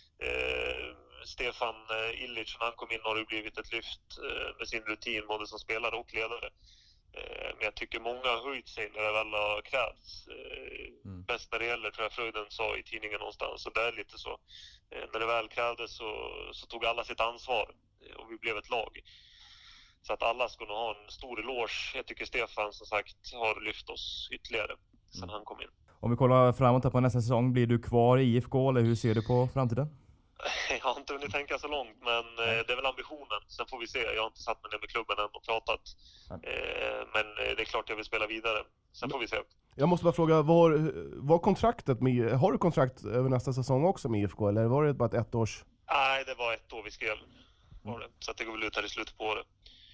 K: Stefan Illich, när han kom in har det blivit ett lyft med sin rutin både som spelare och ledare. Men jag tycker många har höjt sig när det väl har krävts. Bäst när det gäller, tror jag Fröjden sa i tidningen någonstans. Och det är lite så. När det väl krävdes så tog alla sitt ansvar och vi blev ett lag. Så att alla ska nog ha en stor eloge. Jag tycker Stefan som sagt har lyft oss ytterligare sedan han kom in.
D: Om vi kollar framåt på nästa säsong, blir du kvar i IFK eller hur ser du på framtiden?
K: Jag har inte hunnit tänka så långt, men det är väl ambitionen. Sen får vi se. Jag har inte satt mig ner med klubben än och pratat. Men det är klart jag vill spela vidare. Sen får vi se. Jag måste bara fråga, var kontraktet med... Har du kontrakt över nästa säsong också med IFK? Eller var det bara ett års... Nej, det var ett år vi skrev. Var det. Så att det går väl ut här i slutet på året.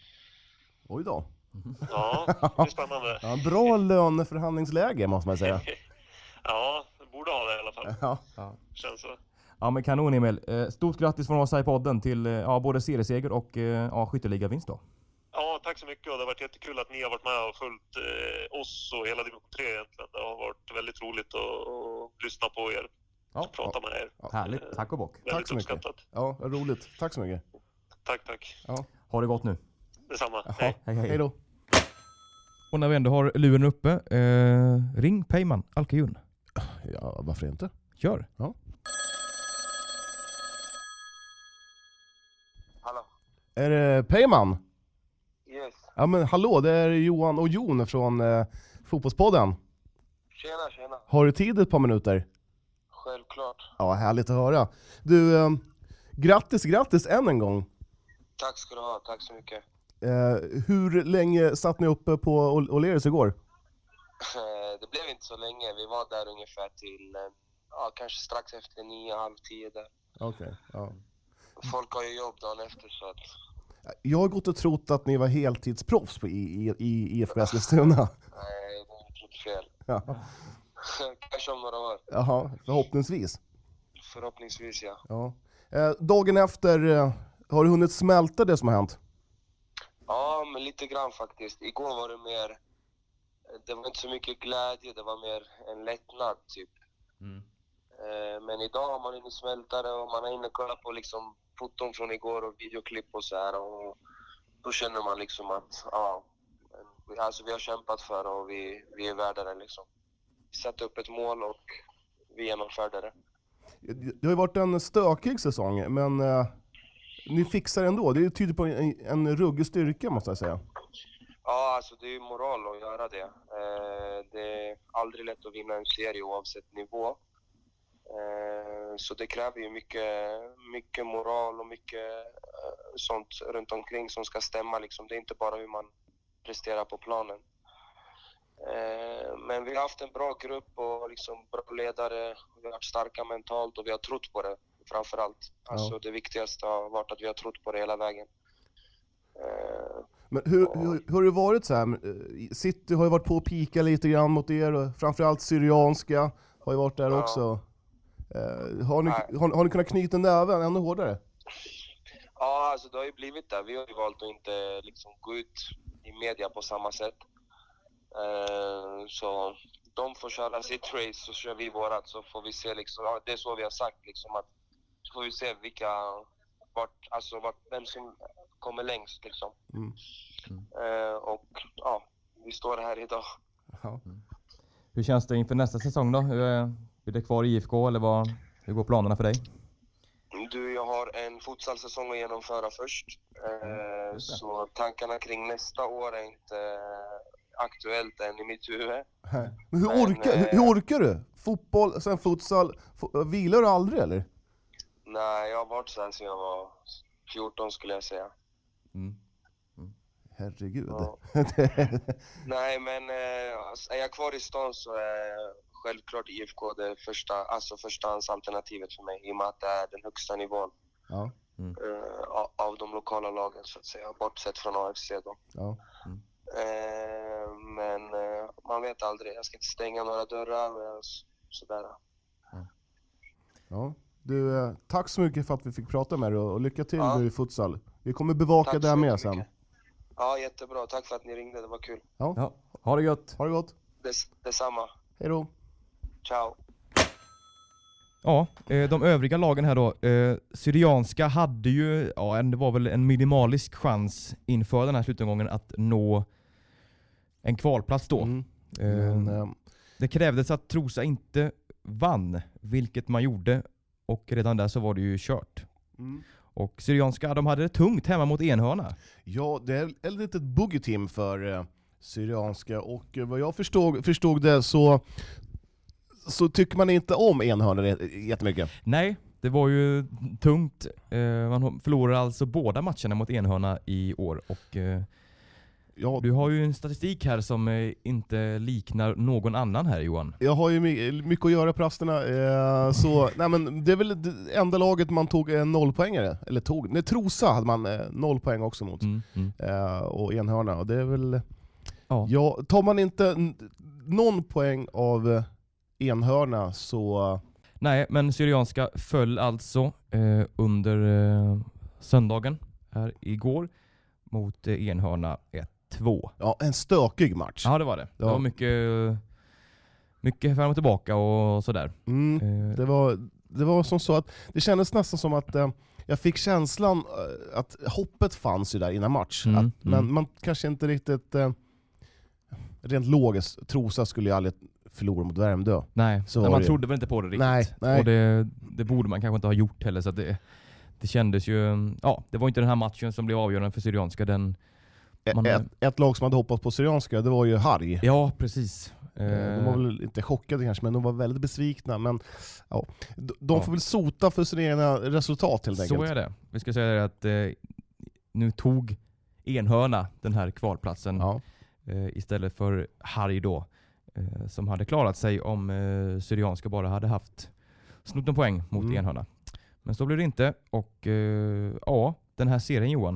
K: Oj då. Ja, det är spännande. Ja, bra löneförhandlingsläge måste man säga. Ja, borde ha det i alla fall. Ja. Känns så.
D: Ja, men kanon Emil. Stort grattis från oss här i podden till både serieseger och skytteligavinst då.
K: Ja, tack så mycket och det har varit jättekul att ni har varit med och följt oss och hela division 3 egentligen. Det har varit väldigt roligt att lyssna på er och prata med er.
D: Ja, härligt, tack och bock.
E: Tack så mycket. Ja, roligt. Tack så mycket.
K: Tack.
E: Ja.
D: Ha det gott nu.
K: Detsamma.
D: Hej då. Och när vi ändå har luren uppe, ring Peyman Alkajun.
E: Ja, varför inte?
D: Kör.
E: Ja.
L: Hallå.
E: Är det Peyman?
L: Yes.
E: Ja men hallå, det är Johan och Jon från Fotbollspodden.
L: Tjena.
E: Har du tid ett par minuter?
L: Självklart.
E: Ja, härligt att höra. Du, grattis än en gång.
L: Tack ska du ha, tack så mycket.
E: Hur länge satt ni uppe på O'Learys igår?
L: Det blev inte så länge, vi var där ungefär till kanske strax efter 9:30 där.
E: Okej, ja.
L: Folk har ju jobb dagen efter så att...
E: Jag har gått och trott att ni var heltidsproffs på i IFK Eskilstuna.
L: Nej, det är inte fel.
E: Ja.
L: Kanske om några år.
E: Jaha, förhoppningsvis.
L: Förhoppningsvis, ja.
E: Ja. Dagen efter, har du hunnit smälta det som har hänt?
L: Ja, men lite grann faktiskt. Igår var det mer... Det var inte så mycket glädje, det var mer en lättnad typ. Men idag har man hunnit smälta det och man har hunnit kolla på liksom foton från igår och videoklipp och så här. Och då känner man liksom att alltså vi har kämpat för och vi är värda det liksom. Vi satte upp ett mål och vi genomförde det.
E: Det har ju varit en stökig säsong, men ni fixar ändå. Det tyder på en ruggig styrka måste jag säga.
L: Ja, alltså det är ju moral att göra det. Det är aldrig lätt att vinna en serie oavsett nivå. Så det kräver ju mycket moral och mycket sånt runt omkring som ska stämma liksom. Det är inte bara hur man presterar på planen. Men vi har haft en bra grupp och liksom bra ledare. Vi har varit starka mentalt och vi har trott på det framförallt. Alltså det viktigaste har varit att vi har trott på det hela vägen.
E: Men hur har det varit så här? City har ju varit på och pika lite grann mot er och framförallt Syrianska har ju varit där också. Har ni kunnat knyta näven ännu hårdare?
L: Ja, alltså det har ju blivit det. Vi har ju valt att inte liksom gå ut i media på samma sätt. Så de får köra sitt race så kör vi vårat, så får vi se liksom, det är så vi har sagt liksom, att så får vi se vem som kommer längst liksom. Och vi står här idag.
D: Hur känns det inför nästa säsong då? Blir det kvar i IFK eller hur går planerna för dig?
L: Jag har en futsalsäsong att genomföra först. Så tankarna kring nästa år är inte aktuellt än i mitt huvud.
E: Men hur orkar du? Fotboll, sen futsal, vilar du aldrig eller?
L: Nej, jag har varit så här sedan jag var 14 skulle jag säga.
E: Herregud.
L: Ja. Nej, men är jag kvar i stan så är självklart IFK det förstahandsalternativet för mig, i och med att det är den högsta nivån av de lokala lagen så att säga, bortsett från AFC då. Men man vet aldrig, jag ska inte stänga några dörrar och sådär.
E: Ja. Du, tack så mycket för att vi fick prata med dig och lycka till i futsal. Vi kommer bevaka det med sen.
L: Mycket. Ja, jättebra. Tack för att ni ringde, det var kul.
E: Ja.
D: Ha det gott.
E: Ha det gott.
L: Detsamma.
E: Hej då.
L: Ciao.
D: Ja, de övriga lagen här då. Syrianska hade ju, det var väl en minimalisk chans inför den här slutomgången att nå en kvalplats då. Det krävdes att Trosa inte vann, vilket man gjorde. Och redan där så var det ju kört. Och Syrianska, de hade det tungt hemma mot Enhörna. Ja,
E: det är ett litet boogie-team för Syrianska. Och vad jag förstod det så tycker man inte om Enhörna jättemycket.
D: Nej, det var ju tungt. Man förlorade alltså båda matcherna mot Enhörna i år. Och du har ju en statistik här som inte liknar någon annan här, Johan.
E: Jag har ju mycket att göra på rasterna. Men det är väl det enda laget man tog 0-poängare. Eller tog. Trosa hade man 0 poäng också mot. Och Enhörna. Och det är väl... Ja, tar man inte någon poäng av Enhörna så...
D: Nej, men Syrianska föll alltså under söndagen här igår mot Enhörna 1-2.
E: Ja, en stökig match.
D: Ja, det var det. Det var mycket fram och tillbaka och sådär.
E: Det var som så att det kändes nästan som att jag fick känslan att hoppet fanns ju där innan match. Men man kanske inte riktigt rent logiskt, Trosa skulle ju aldrig förlora mot Värmdö.
D: Nej,
E: så
D: man trodde väl inte på det riktigt.
E: Nej.
D: Och det borde man kanske inte ha gjort heller. Så att det kändes ju... Ja, det var inte den här matchen som blev avgörande för Syrianska.
E: Ett lag som hade hoppats på Syrianska, det var ju Harry.
D: Ja, precis.
E: De var väl inte chockade kanske, men de var väldigt besvikna. Men ja, de får väl sota för sina egna resultat helt enkelt.
D: Så är det. Vi ska säga att nu tog Enhörna den här kvalplatsen istället för Harry då, som hade klarat sig om Syrianska bara hade haft snott en poäng mot Enhörna. Men så blev det inte. Och den här serien, Johan,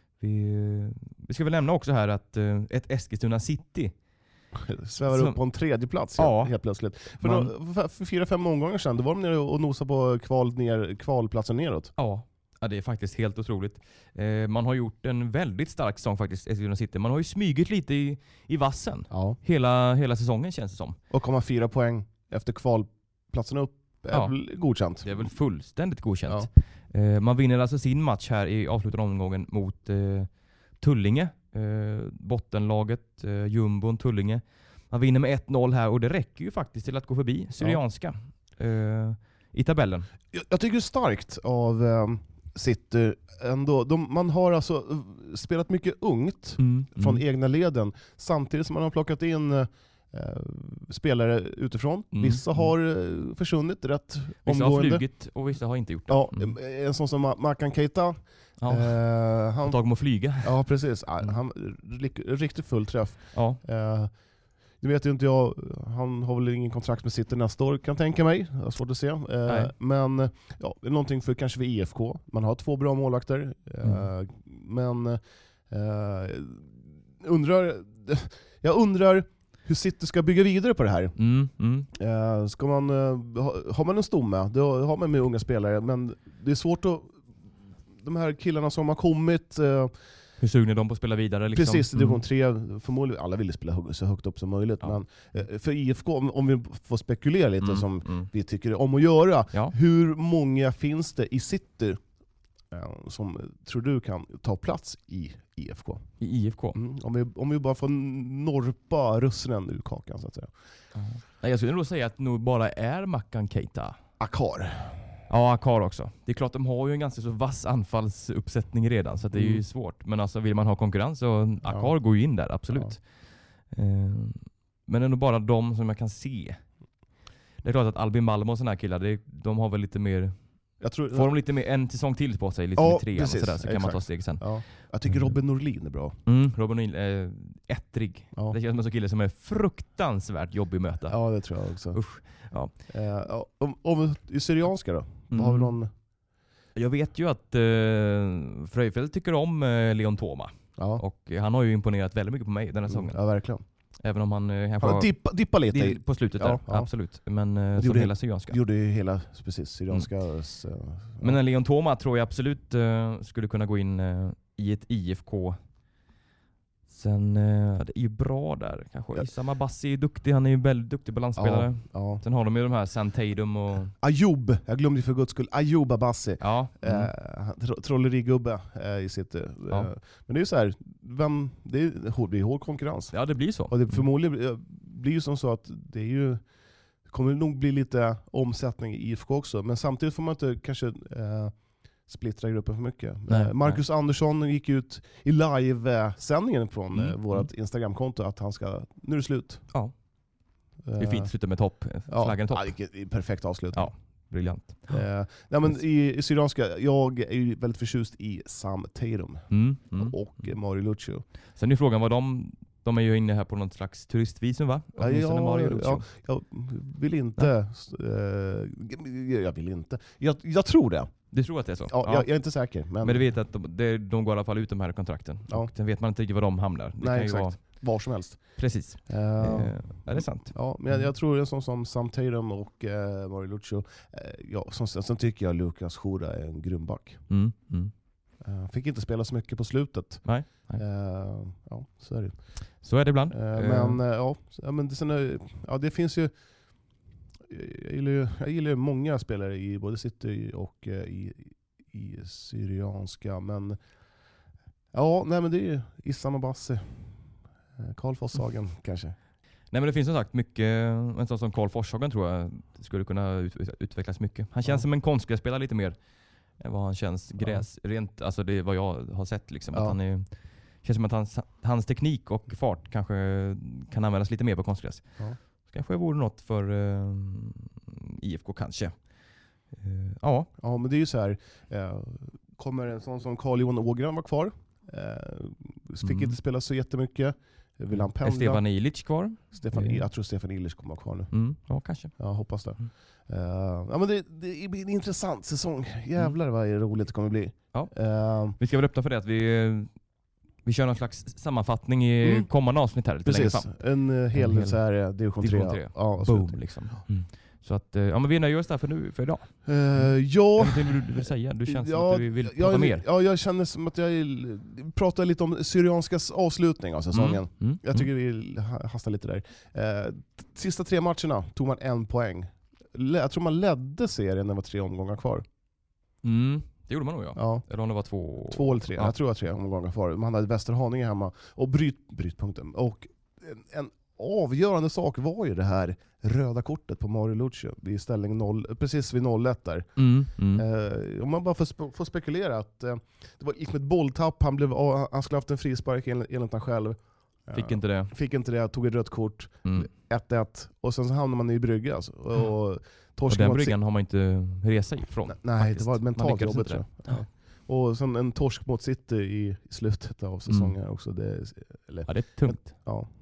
D: vi ska väl nämna också här att ett Eskilstuna City
E: svävar upp på en tredje plats helt plötsligt. För 4-5 omgångar sedan då var de nere och nosade på kvalplatsen neråt.
D: Ja, det är faktiskt helt otroligt. Man har gjort en väldigt stark säsong faktiskt, Eskilstuna City. Man har ju smygit lite i vassen.
E: Ja.
D: Hela säsongen känns det som.
E: Och komma 4 poäng efter kvalplatsen upp är väl godkänt.
D: Det är väl fullständigt godkänt. Ja. Man vinner alltså sin match här i avslutande omgången mot Tullinge. Bottenlaget, Jumbon, Tullinge. Man vinner med 1-0 här och det räcker ju faktiskt till att gå förbi Syrianska i tabellen.
E: Jag tycker det är starkt av City ändå. Man har alltså spelat mycket ungt från egna leden samtidigt som man har plockat in spelare utifrån. Vissa har försvunnit rätt omgående.
D: Vissa har flugit och vissa har inte gjort det.
E: Ja, en sån som Makan Keita.
D: Han tag om att flyga.
E: Ja, precis. Han riktigt full träff.
D: Ja.
E: Det vet ju inte jag. Han har väl ingen kontrakt med City nästa år, kan tänka mig. Det är svårt att se. Men ja, det är någonting kanske för IFK. Man har 2 bra målvakter. Men jag undrar hur City ska bygga vidare på det här. Har man en stomme, då har man med unga spelare. Men det är svårt att... De här killarna som har kommit...
D: Hur sugna de på att spela vidare? Liksom?
E: Precis, division 3. Förmodligen, alla vill spela så högt upp som möjligt. Ja. Men för IFK, om vi får spekulera lite som vi tycker om att göra. Ja. Hur många finns det i City som tror du kan ta plats i IFK?
D: I IFK?
E: Om vi bara får norpa russinen ur kakan så att säga.
D: Jag skulle nog säga att nog bara är Makan Keita.
E: Akar.
D: Ja, Akar också. Det är klart, de har ju en ganska så vass anfallsuppsättning redan, så att det är ju svårt. Men alltså, vill man ha konkurrens så Akar går ju in där, absolut. Ja. Men det är nog bara de som jag kan se. Det är klart att Albin Malmö och såna här killar, de har väl lite mer... får de lite mer en säsong till på sig, lite med 3 och sådär, så kan man ta steg sen.
E: Ja. Jag tycker Robin Norlin är bra.
D: Robin Norlin är ettrig. Det känns som en sån kille som är fruktansvärt jobbig att möta.
E: Ja, det tror jag också.
D: Usch. Ja.
E: Om i Syrianska då? Har vi någon...
D: Jag vet ju att Fröjfält tycker om Leon Thoma. Ja. Och han har ju imponerat väldigt mycket på mig den här säsongen.
E: Ja, verkligen.
D: Även om han kanske
E: dippa lite
D: på slutet där, absolut. Men som hela Syrianska.
E: Gjorde ju hela, precis, Syrianska.
D: Men en Leon Thoma tror jag absolut skulle kunna gå in i ett IFK. Sen det är ju bra där kanske. Issa Mabassi är duktig, han är ju väldigt duktig balansspelare. Ja. Sen har de ju de här Santatum och...
E: Ayoub, jag glömde ju för guds skull. Ayoub Abassi.
D: Ja.
E: Trollerigubbe i sitt... Men det är ju så här, det är hård konkurrens.
D: Ja, det blir så.
E: Och det förmodligen blir ju som så att det är ju... kommer nog bli lite omsättning i IFK också. Men samtidigt får man inte kanske... splittra gruppen för mycket. Marcus Andersson gick ut i live-sändningen från vårt Instagramkonto att han ska... Nu är det slut.
D: Ja. Det är fint, sluta med topp. Flaggan topp.
E: Ja, perfekt avslut.
D: Ja, briljant.
E: Men i Syrianska, jag är ju väldigt förtjust i Sam Tatum och Mario Lucio.
D: Sen är frågan vad de är ju inne här på något slags turistvisum, va?
E: Jag vill inte. Jag vill inte. Jag tror det.
D: Du tror att det är så?
E: Ja, jag är inte säker. Men
D: du vet att de går i alla fall ut de här kontrakten. Ja. Och sen vet man inte riktigt var de hamnar. Det kan ju vara
E: var som helst.
D: Precis. Är det sant?
E: Ja, men jag tror en sån som Sam Tatum och Mario Lucio. Sen tycker jag Lucas Jura är en grymback. Fick inte spela så mycket på slutet.
D: Nej.
E: Ja, så är det.
D: Så är det ibland.
E: Det finns ju... Jag gillar ju många spelare i både City och i Syrianska, men men det är ju Issam och Bassi. Karl Forshagen kanske.
D: Nej, men det finns som sagt mycket, en sån som Karl Forshagen tror jag skulle kunna utvecklas mycket. Han känns som en konstgrässpelare lite mer än vad han känns rent, alltså det är vad jag har sett liksom, att han känns som att hans teknik och fart kanske kan användas lite mer på konstgräs. Kanske vore något för IFK kanske. Ja,
E: men det är ju så här. Kommer en sån som Carl-Johan Ågren var kvar. Fick inte spela så jättemycket. Vill han pendla?
D: Är Stefan Ilic kvar?
E: Jag tror Stefan Ilic kommer vara kvar nu.
D: Ja, kanske.
E: Jag hoppas det. Men det blir en intressant säsong. Jävlar vad roligt det kommer bli.
D: Ja. Vi ska väl öppna för det att vi kör någon slags sammanfattning i kommande avsnitt här.
E: Precis, en hel så här division 3.
D: Ja, boom liksom. Så att, men vi nöjer oss där för idag.
E: Ja.
D: Det du vill säga? Du känns som att du vill prata mer.
E: Ja, jag känner som att jag pratar lite om Syrianskas avslutning av säsongen. Jag tycker vi hastar lite där. Sista 3 matcherna tog man 1 poäng. Jag tror man ledde serien när det var 3 omgångar kvar.
D: Det gjorde man nog, ja. Eller om det var 2
E: eller 3. Ja. Jag tror det var 3 omgångar kvar. Man hade Västerhaninge hemma och brytpunkten. Och en avgörande sak var ju det här röda kortet på Mario Lucio vid ställning 0, precis vid 0-1 där. Om man bara får spekulera att det var liksom ett bolltapp, han skulle haft en frispark enligt han själv. Fick inte det, tog ett rött kort, 1-1, och sen så hamnar man i brygga alltså. Och
D: den bryggan har man inte resa ifrån.
E: Nej,
D: faktiskt.
E: Det var ett mentalt jobbet tror jag. Ja. Och sen en torsk mot City i slutet av säsongen också.
D: Det är tungt.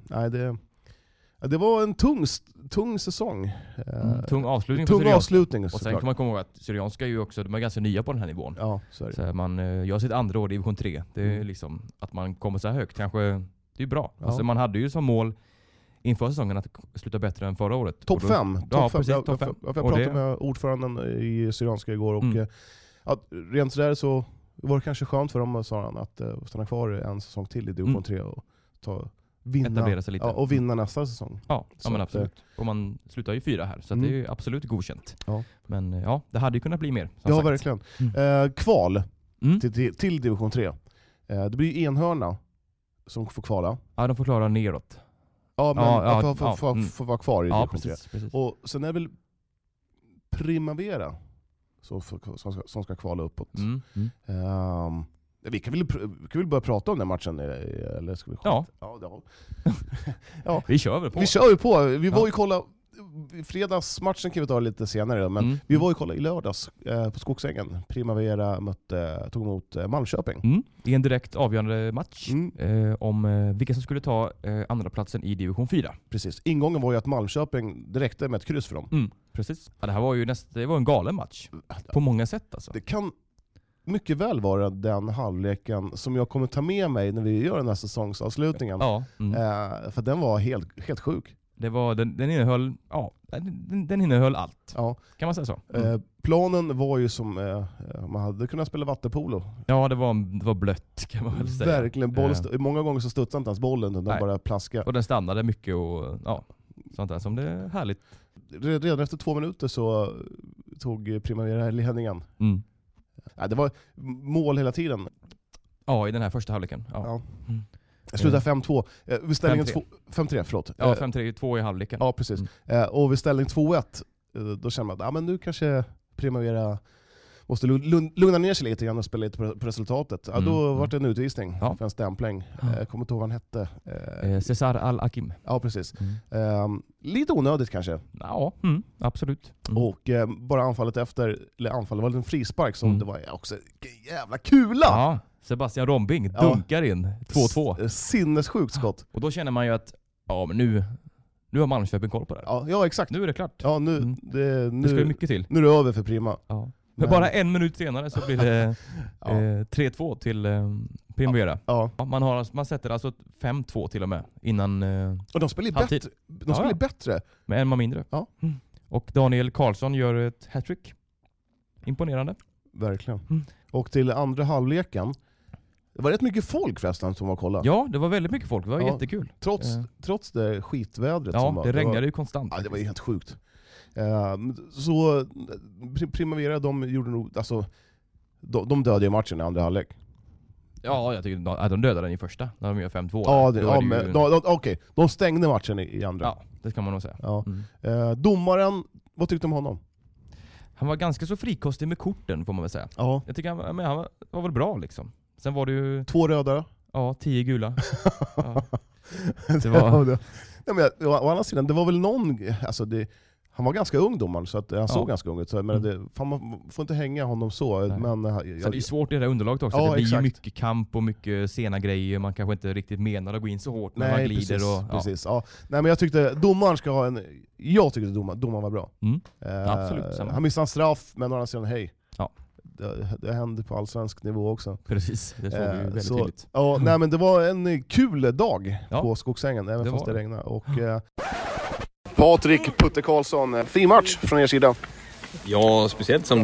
E: Det var en tung säsong.
D: Tung avslutning.
E: Och
D: sen kan man komma ihåg att Syrianska är ju också, de är ganska nya på den här nivån.
E: Ja, så
D: man gör sitt andra år i division 3. Det är liksom att man kommer så här högt. Kanske, det är bra.
E: Ja.
D: Alltså, man hade ju som mål inför säsongen att sluta bättre än förra året.
E: Topp 5.
D: Ja, precis, topp 5.
E: Jag pratade med ordföranden i Syrianska igår och rent sådär så var det kanske skönt för dem, sa han, att stanna kvar en säsong till i division 3 och etablera sig lite. Ja, och vinna nästa säsong.
D: Ja, men absolut. Och man slutar ju 4 här, så det är ju absolut godkänt. Ja. Men det hade ju kunnat bli mer.
E: Ja, verkligen. Kval till division 3. Det blir ju Enhörna som får kvala.
D: Ja, de får klara neråt.
E: Ja, men får vara kvar i division 3. Precis. Och sen är väl Primavera som ska kvala uppåt. Vi kan väl börja prata om den matchen, eller ska vi
D: ja.
E: Ja.
D: Vi kör väl på.
E: Vi var ju kolla fredagsmatchen, kan vi ta lite senare, men vi var ju kolla i lördags på Skogsängen. Primavera tog emot Malmköping.
D: I en direkt avgörande match om vilka som skulle ta andra platsen i division 4.
E: Precis. Ingången var ju att Malmköping direkt med ett kryss för dem.
D: Precis. Ja, det här var ju det var en galen match på många sätt alltså.
E: Det kan mycket väl vara den halvleken som jag kommer ta med mig när vi gör den här säsongsavslutningen. För den var helt sjuk.
D: Det var, den innehöll allt. Ja. Kan man säga så?
E: Planen var ju som man hade kunnat spela vattenpolo.
D: Ja, det var blött kan man väl säga.
E: Verkligen. Många gånger så studsade inte ens bollen, den bara plaskade.
D: Och den stannade mycket och sånt där som det är härligt.
E: Redan efter 2 minuter så tog Primavera ledningen. Det var mål hela tiden.
D: Ja, i den här första halvleken.
E: Ja. Jag slutade 5-2. Vid ställningen 5-3, förlåt.
D: Ja, 5-3, i halvleken.
E: Ja, precis. Och vid ställning 2-1, då känner man att men nu kanske Primavera måste lugna ner sig lite grann och spela lite på resultatet. Då var det en utvisning för en stämpling. Jag kommer inte ihåg vad han hette.
D: Cesar Al-Akim.
E: Ja, precis. Lite onödigt kanske.
D: Ja, absolut.
E: Och bara anfallet var en frispark som det var också en jävla kula!
D: Ja, Sebastian Rombing dunkar in 2-2.
E: Sinnessjukt skott.
D: Och då känner man ju att men nu har Malmköping koll på det.
E: Ja, exakt.
D: Nu är det klart.
E: Ja, nu
D: ska det mycket till.
E: Nu är det över för Prima.
D: Ja. Men bara 1 minut senare så blir det 3-2 till Primavera.
E: Ja.
D: Man sätter alltså 5-2 till och med innan
E: och de spelar
D: halvtid.
E: bättre. De spelar bättre.
D: Med en man mindre.
E: Ja.
D: Och Daniel Karlsson gör ett hattrick. Imponerande.
E: Verkligen. Och till andra halvleken, det var rätt mycket folk förresten som var kolla.
D: Ja, det var väldigt mycket folk. Det var jättekul.
E: Trots det skitvädret
D: som
E: var.
D: Det regnade ju konstant.
E: Ja, det var helt sjukt. Så Primavera, de gjorde nog, alltså de dödade ju matchen i andra halvlek.
D: Ja, jag tycker de dödade den i första när de gör 5-2.
E: Ja, okej. De stängde matchen i andra.
D: Ja, det kan man nog säga.
E: Ja. Domaren, vad tyckte du om honom?
D: Han var ganska så frikostig med korten, får man väl säga.
E: Ja.
D: Jag tycker han var väl bra liksom. Sen var det ju
E: 2 röda.
D: Ja, 10 gula. Ja.
E: Det var... Nej, men å andra sidan, det var väl någon, alltså han var ganska ung domaren, så att han såg ganska ung ut. Så, men man får inte hänga honom så. Men,
D: så det är svårt i det här underlaget också. Det blir ju mycket kamp och mycket sena grejer. Man kanske inte riktigt menar att gå in så hårt när man glider.
E: Precis. Ja. Nej, men jag tyckte domaren ska ha en... Jag tyckte domaren var bra.
D: Absolut.
E: Han missade en straff, men å andra sidan, hej.
D: Ja.
E: Det hände på allsvensk nivå också.
D: Precis, det såg vi väldigt tydligt.
E: Ja, nej, men det var en kul dag på Skogsängen, även fast det regnade. Och, Patrik Putte Karlsson, fin match från er sida.
M: Ja, speciellt som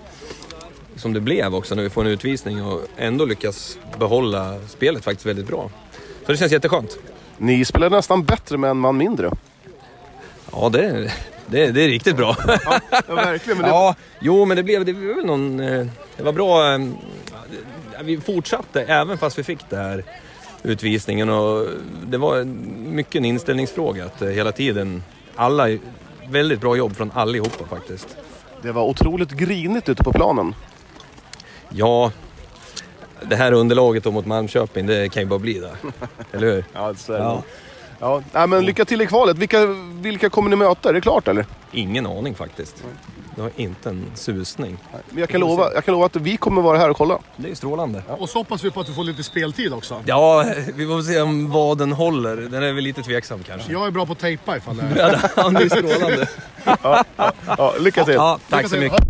M: det blev också när vi får en utvisning och ändå lyckas behålla spelet faktiskt väldigt bra. Så det känns jätteskönt.
E: Ni spelade nästan bättre med en man mindre.
M: Ja, det är riktigt bra.
E: Ja, verkligen. Men
M: men det var väl någon... Det var bra... Vi fortsatte även fast vi fick det här utvisningen, och det var mycket en inställningsfråga att hela tiden alla, väldigt bra jobb från allihopa faktiskt.
E: Det var otroligt grinigt ute på planen.
M: Ja, det här underlaget mot Malmköping, det kan ju bara bli där. Eller hur?
E: Ja, det är det. Ja, nej, men lycka till i kvalet. Vilka kommer ni möta? Är det klart eller?
M: Ingen aning faktiskt. Det var inte en susning.
E: Men jag kan lova att vi kommer vara här och kolla.
M: Det är strålande.
N: Ja, och så hoppas vi på att du får lite speltid också.
M: Ja, vi får se om vad den håller. Den är väl lite tveksam kanske.
N: Jag är bra på att tejpa ifall det
M: är. Ja, det är strålande.
E: Ja, lycka till.
M: Ja, tack så mycket.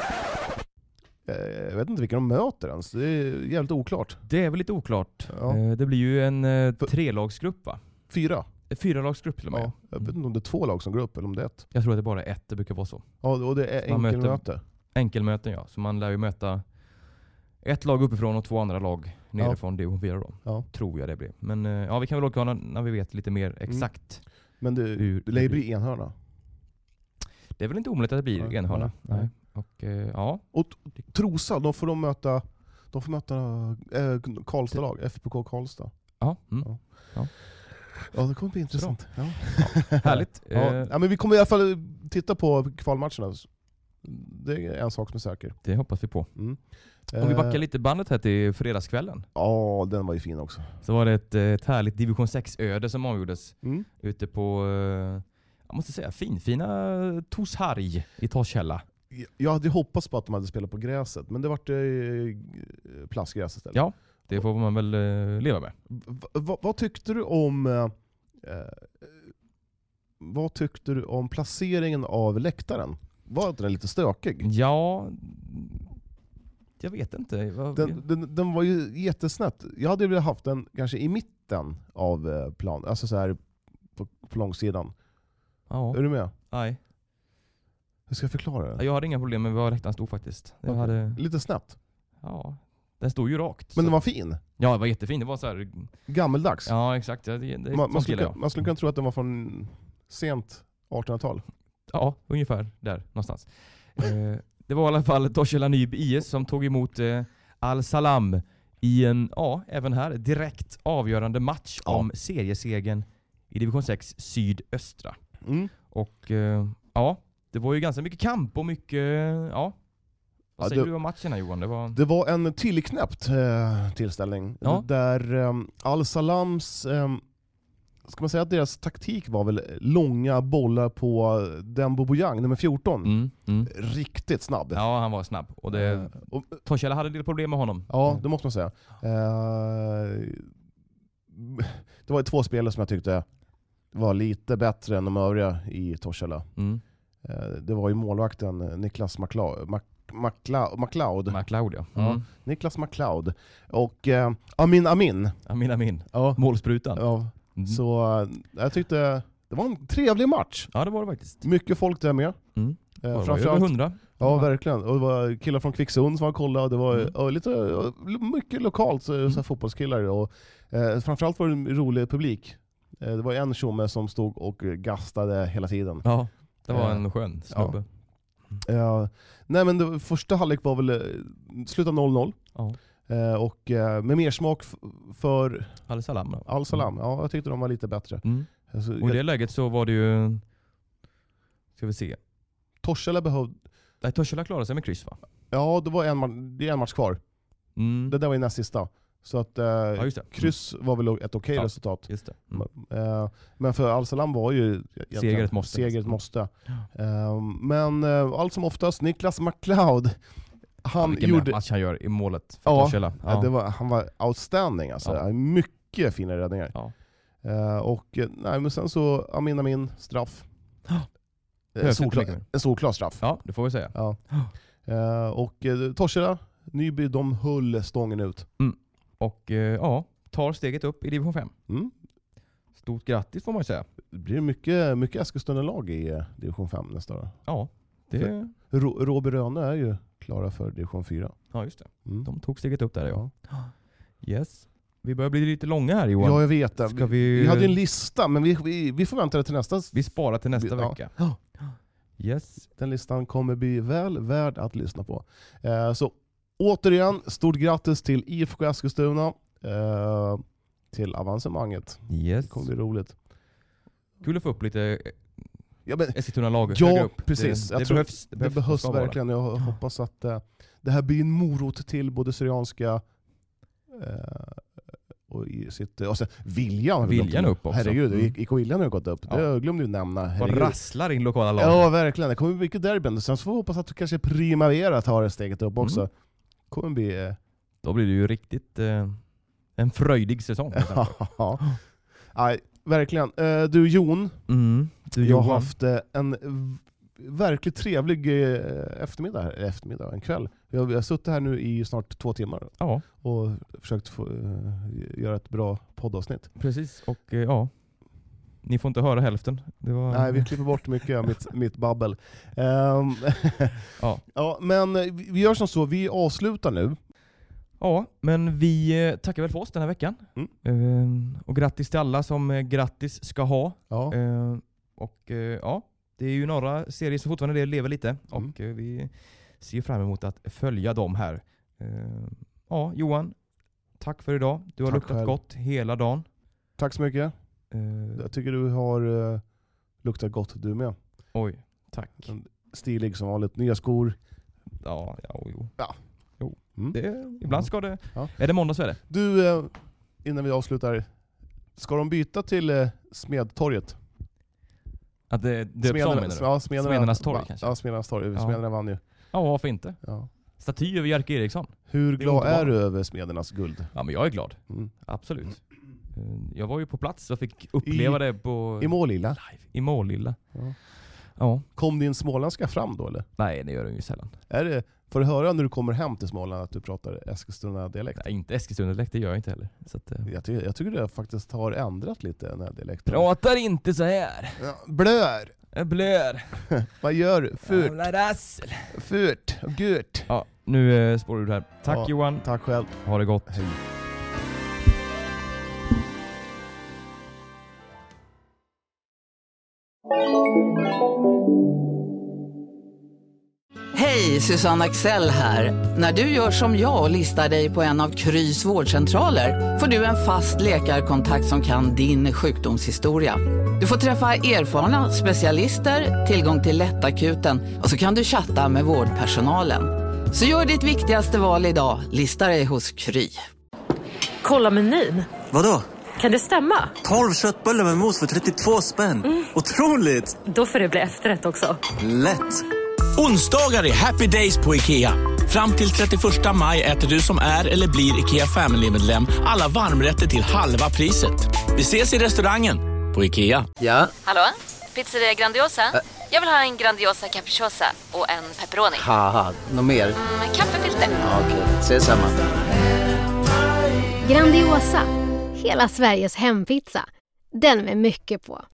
E: Jag vet inte vilka de möter ens. Det är jävligt oklart.
D: Det är väl lite oklart.
E: Ja.
D: Det blir ju en 3-lagsgrupp, va?
E: 4?
D: 4-lagsgrupp till och med.
E: Ja, jag vet inte om det är 2 lag som går upp eller om det är 1.
D: Jag tror att det bara är 1, det brukar vara så.
E: Ja, och det är enkelmöte.
D: Enkelmöten, ja. Så man lär ju möta 1 lag uppifrån och 2 andra lag nerifrån division 4 då. Ja. Tror jag det blir. Men vi kan väl åka när vi vet lite mer exakt.
E: Men det lär bli enhörna.
D: Det är väl inte omöjligt att det blir enhörna. Nej. Och
E: Och Trosa, de får möta Karlstad-lag, FPK Karlstad.
D: Ja.
E: Ja, det kommer bli intressant. Ja.
D: Härligt.
E: Ja, men vi kommer i alla fall titta på kvalmatcherna. Det är en sak som är säker.
D: Det hoppas vi på. Om vi backar lite bandet här till fredagskvällen.
E: Ja, den var ju fin också.
D: Så var det ett härligt division 6-öde som avgjordes ute på, jag måste säga, fina Torsharg i Torshälla.
E: Jag hade hoppats på att de hade spelat på gräset, men det vart plastgräs istället.
D: Ja, det får man väl leva med.
E: Vad tyckte du om placeringen av läktaren? Var den lite stökig?
D: Ja, jag vet inte.
E: Den var ju jättesnett. Jag hade velat haft den kanske i mitten av plan, alltså så här på långsidan.
D: Ja.
E: Är du med?
D: Nej.
E: Hur ska jag förklara det?
D: Jag hade inga problem med var läktaren stod faktiskt.
E: Lite snett.
D: Ja, den stod ju rakt.
E: Men den var fin?
D: Ja, det var jättefin. Det var så här
E: gammeldags.
D: Ja, exakt.
E: Man skulle kunna tro att den var från sent 1800-tal.
D: Ja, ungefär där någonstans. Det var i alla fall Torshälla Nyby IS som tog emot Al-Salam i en, även här, direkt avgörande match om seriesegen i division 6 sydöstra. Och det var ju ganska mycket kamp och mycket, vad säger du om matchen här, Johan?
E: Det var en tillknäppt tillställning där Al-Salams, ska man säga att deras taktik var väl långa bollar på Dembo Bojang, nummer 14. Riktigt snabb.
D: Ja, han var snabb. Och Torshälla hade en del problem med honom.
E: Ja, det måste man säga. Det var 2 spelare som jag tyckte var lite bättre än de övriga i Torshälla. Det var ju målvakten Niklas McLeod.
D: McLeod, ja. Mm.
E: Niklas McLeod. Och Amin.
D: Ja. Målsprutan.
E: Ja. Så jag tyckte det var en trevlig match.
D: Ja, det var det faktiskt.
E: Mycket folk där med.
D: Det var över 100.
E: Ja, verkligen. Och det var killar från Kvicksund som var kollade. Och det var lite mycket lokalt så fotbollskillar. Och framförallt var det en rolig publik. Det var en tjomme som stod och gastade hela tiden.
D: Ja, det var en skön snubbe.
E: Nej, men första halvlek var väl sluta 0-0.
D: Ja.
E: Och med mer smak för
D: Al-Salam.
E: Al-Salam. Ja, jag tyckte de var lite bättre. Alltså,
D: och i det läget så var det ju, ska vi se,
E: Torshälla
D: klarade sig med kryss, va?
E: Ja, det är en match kvar. Det där var ju näst sista. Så att kryss var väl ett okej resultat.
D: Just det.
E: Men för Al-Salam var ju
D: segret måste.
E: Men allt som oftast Niklas McLeod, han gjorde
D: match han gör i målet för Torshälla.
E: Han var outstanding alltså. Mycket fina räddningar.
D: Ja.
E: Men sen så Amin straff. En solklar straff.
D: Ja, det får vi säga.
E: Ja. Och Torshälla, Nyby, de höll stången ut.
D: Och tar steget upp i division 5. Stort grattis får man säga.
E: Det blir mycket Eskilstuna-lag i division 5 nästa år.
D: Ja.
E: Råby Röne är ju klara för division 4.
D: Ja, just det. De tog steget upp där, ja. Yes. Vi börjar bli lite långa här, Johan.
E: Ja, jag vet det. Vi hade en lista, men vi förväntar till nästa.
D: Vi sparar till nästa vecka.
E: Ja.
D: Yes.
E: Den listan kommer bli väl värd att lyssna på. Så återigen, stort grattis till IFK Eskilstuna. Till avancemanget.
D: Yes.
E: Det kommer bli roligt.
D: Kul att få upp lite Eskilstuna-lag
E: högre
D: upp.
E: Precis. Det behövs verkligen. Jag hoppas att det här blir en morot till både Syrianska och sen Viljan
D: upp också.
E: Herregud, IK Viljan har gått upp. Det glömde du nämna.
D: Vad rasslar in lokala lag.
E: Ja, verkligen. Det kommer mycket derbyn. Sen så får vi hoppas att kanske Primavera tar steget upp också. Kommer bli...
D: Då blir det ju riktigt en fröjdig säsong.
E: Nej, verkligen. Du Jon, jag har haft en verkligt trevlig eftermiddag, en kväll. Jag har suttit här nu i snart 2 timmar och försökt göra ett bra poddavsnitt.
D: Precis, och ni får inte höra hälften.
E: Nej, vi klipper bort mycket av mitt babbel. Men vi gör som så, vi avslutar nu.
D: Ja, men vi tackar väl för oss den här veckan. Och grattis till alla som grattis ska ha. Det är ju några serier som fortfarande lever lite. Och vi ser fram emot att följa dem här. Johan, tack för idag. Du har luktat gott hela dagen.
E: Tack så mycket. Jag tycker du har luktat gott du med.
D: Oj, tack.
E: Stilig som vanligt. Nya skor.
D: Ja.
E: Mm.
D: Ibland ska det... Ja. Är det måndag så är det.
E: Du, innan vi avslutar. Ska de byta till Smedtorget?
D: Att det döps om, menar du?
E: Ja,
D: Smedernas torg kanske?
E: Ja, Smedernas torg. Smederna vann ju.
D: Ja, varför inte?
E: Ja.
D: Staty över Jerker Eriksson.
E: Hur glad är du över Smedernas guld?
D: Ja, men jag är glad. Absolut. Jag var ju på plats och fick uppleva det på...
E: I Målilla?
D: Live. I Målilla. Ja.
E: Kom din småländska fram då, eller?
D: Nej, det gör den ju sällan.
E: Får du höra när du kommer hem till Småland att du pratar Eskilstuna-dialekt?
D: Nej, inte Eskilstuna-dialekt, det gör jag inte heller. Så att,
E: jag tycker det faktiskt har ändrat lite den här dialekten.
D: Pratar inte så här.
E: Ja, blör.
D: Jag blör.
E: Vad gör du? Furt.
D: Rassel.
E: Furt och gurt.
D: Ja, nu spårar du här. Tack Johan.
E: Tack själv.
D: Ha det gott.
E: Hej.
O: Hej, Susanne Axel här. När du gör som jag och listar dig på en av Krys vårdcentraler får du en fast läkarkontakt som kan din sjukdomshistoria. Du får träffa erfarna specialister, tillgång till lättakuten och så kan du chatta med vårdpersonalen. Så gör ditt viktigaste val idag, lista dig hos Kry.
P: Kolla menyn.
Q: Vadå?
P: Kan det stämma?
Q: 12 köttbullar med mos för 32 spänn. Otroligt!
P: Då får det bli efterrätt också.
Q: Lätt!
R: Onsdagar är happy days på IKEA. Fram till 31 maj äter du som är eller blir IKEA Family-medlem alla varmrätter till halva priset. Vi ses i restaurangen på IKEA.
Q: Ja?
S: Hallå? Pizzeria Grandiosa? Jag vill ha en Grandiosa capriciosa och en pepperoni.
T: Haha, något mer?
S: Kaffefilter.
T: Ja, okej, ses samma.
U: Grandiosa, hela Sveriges hempizza. Den med mycket på.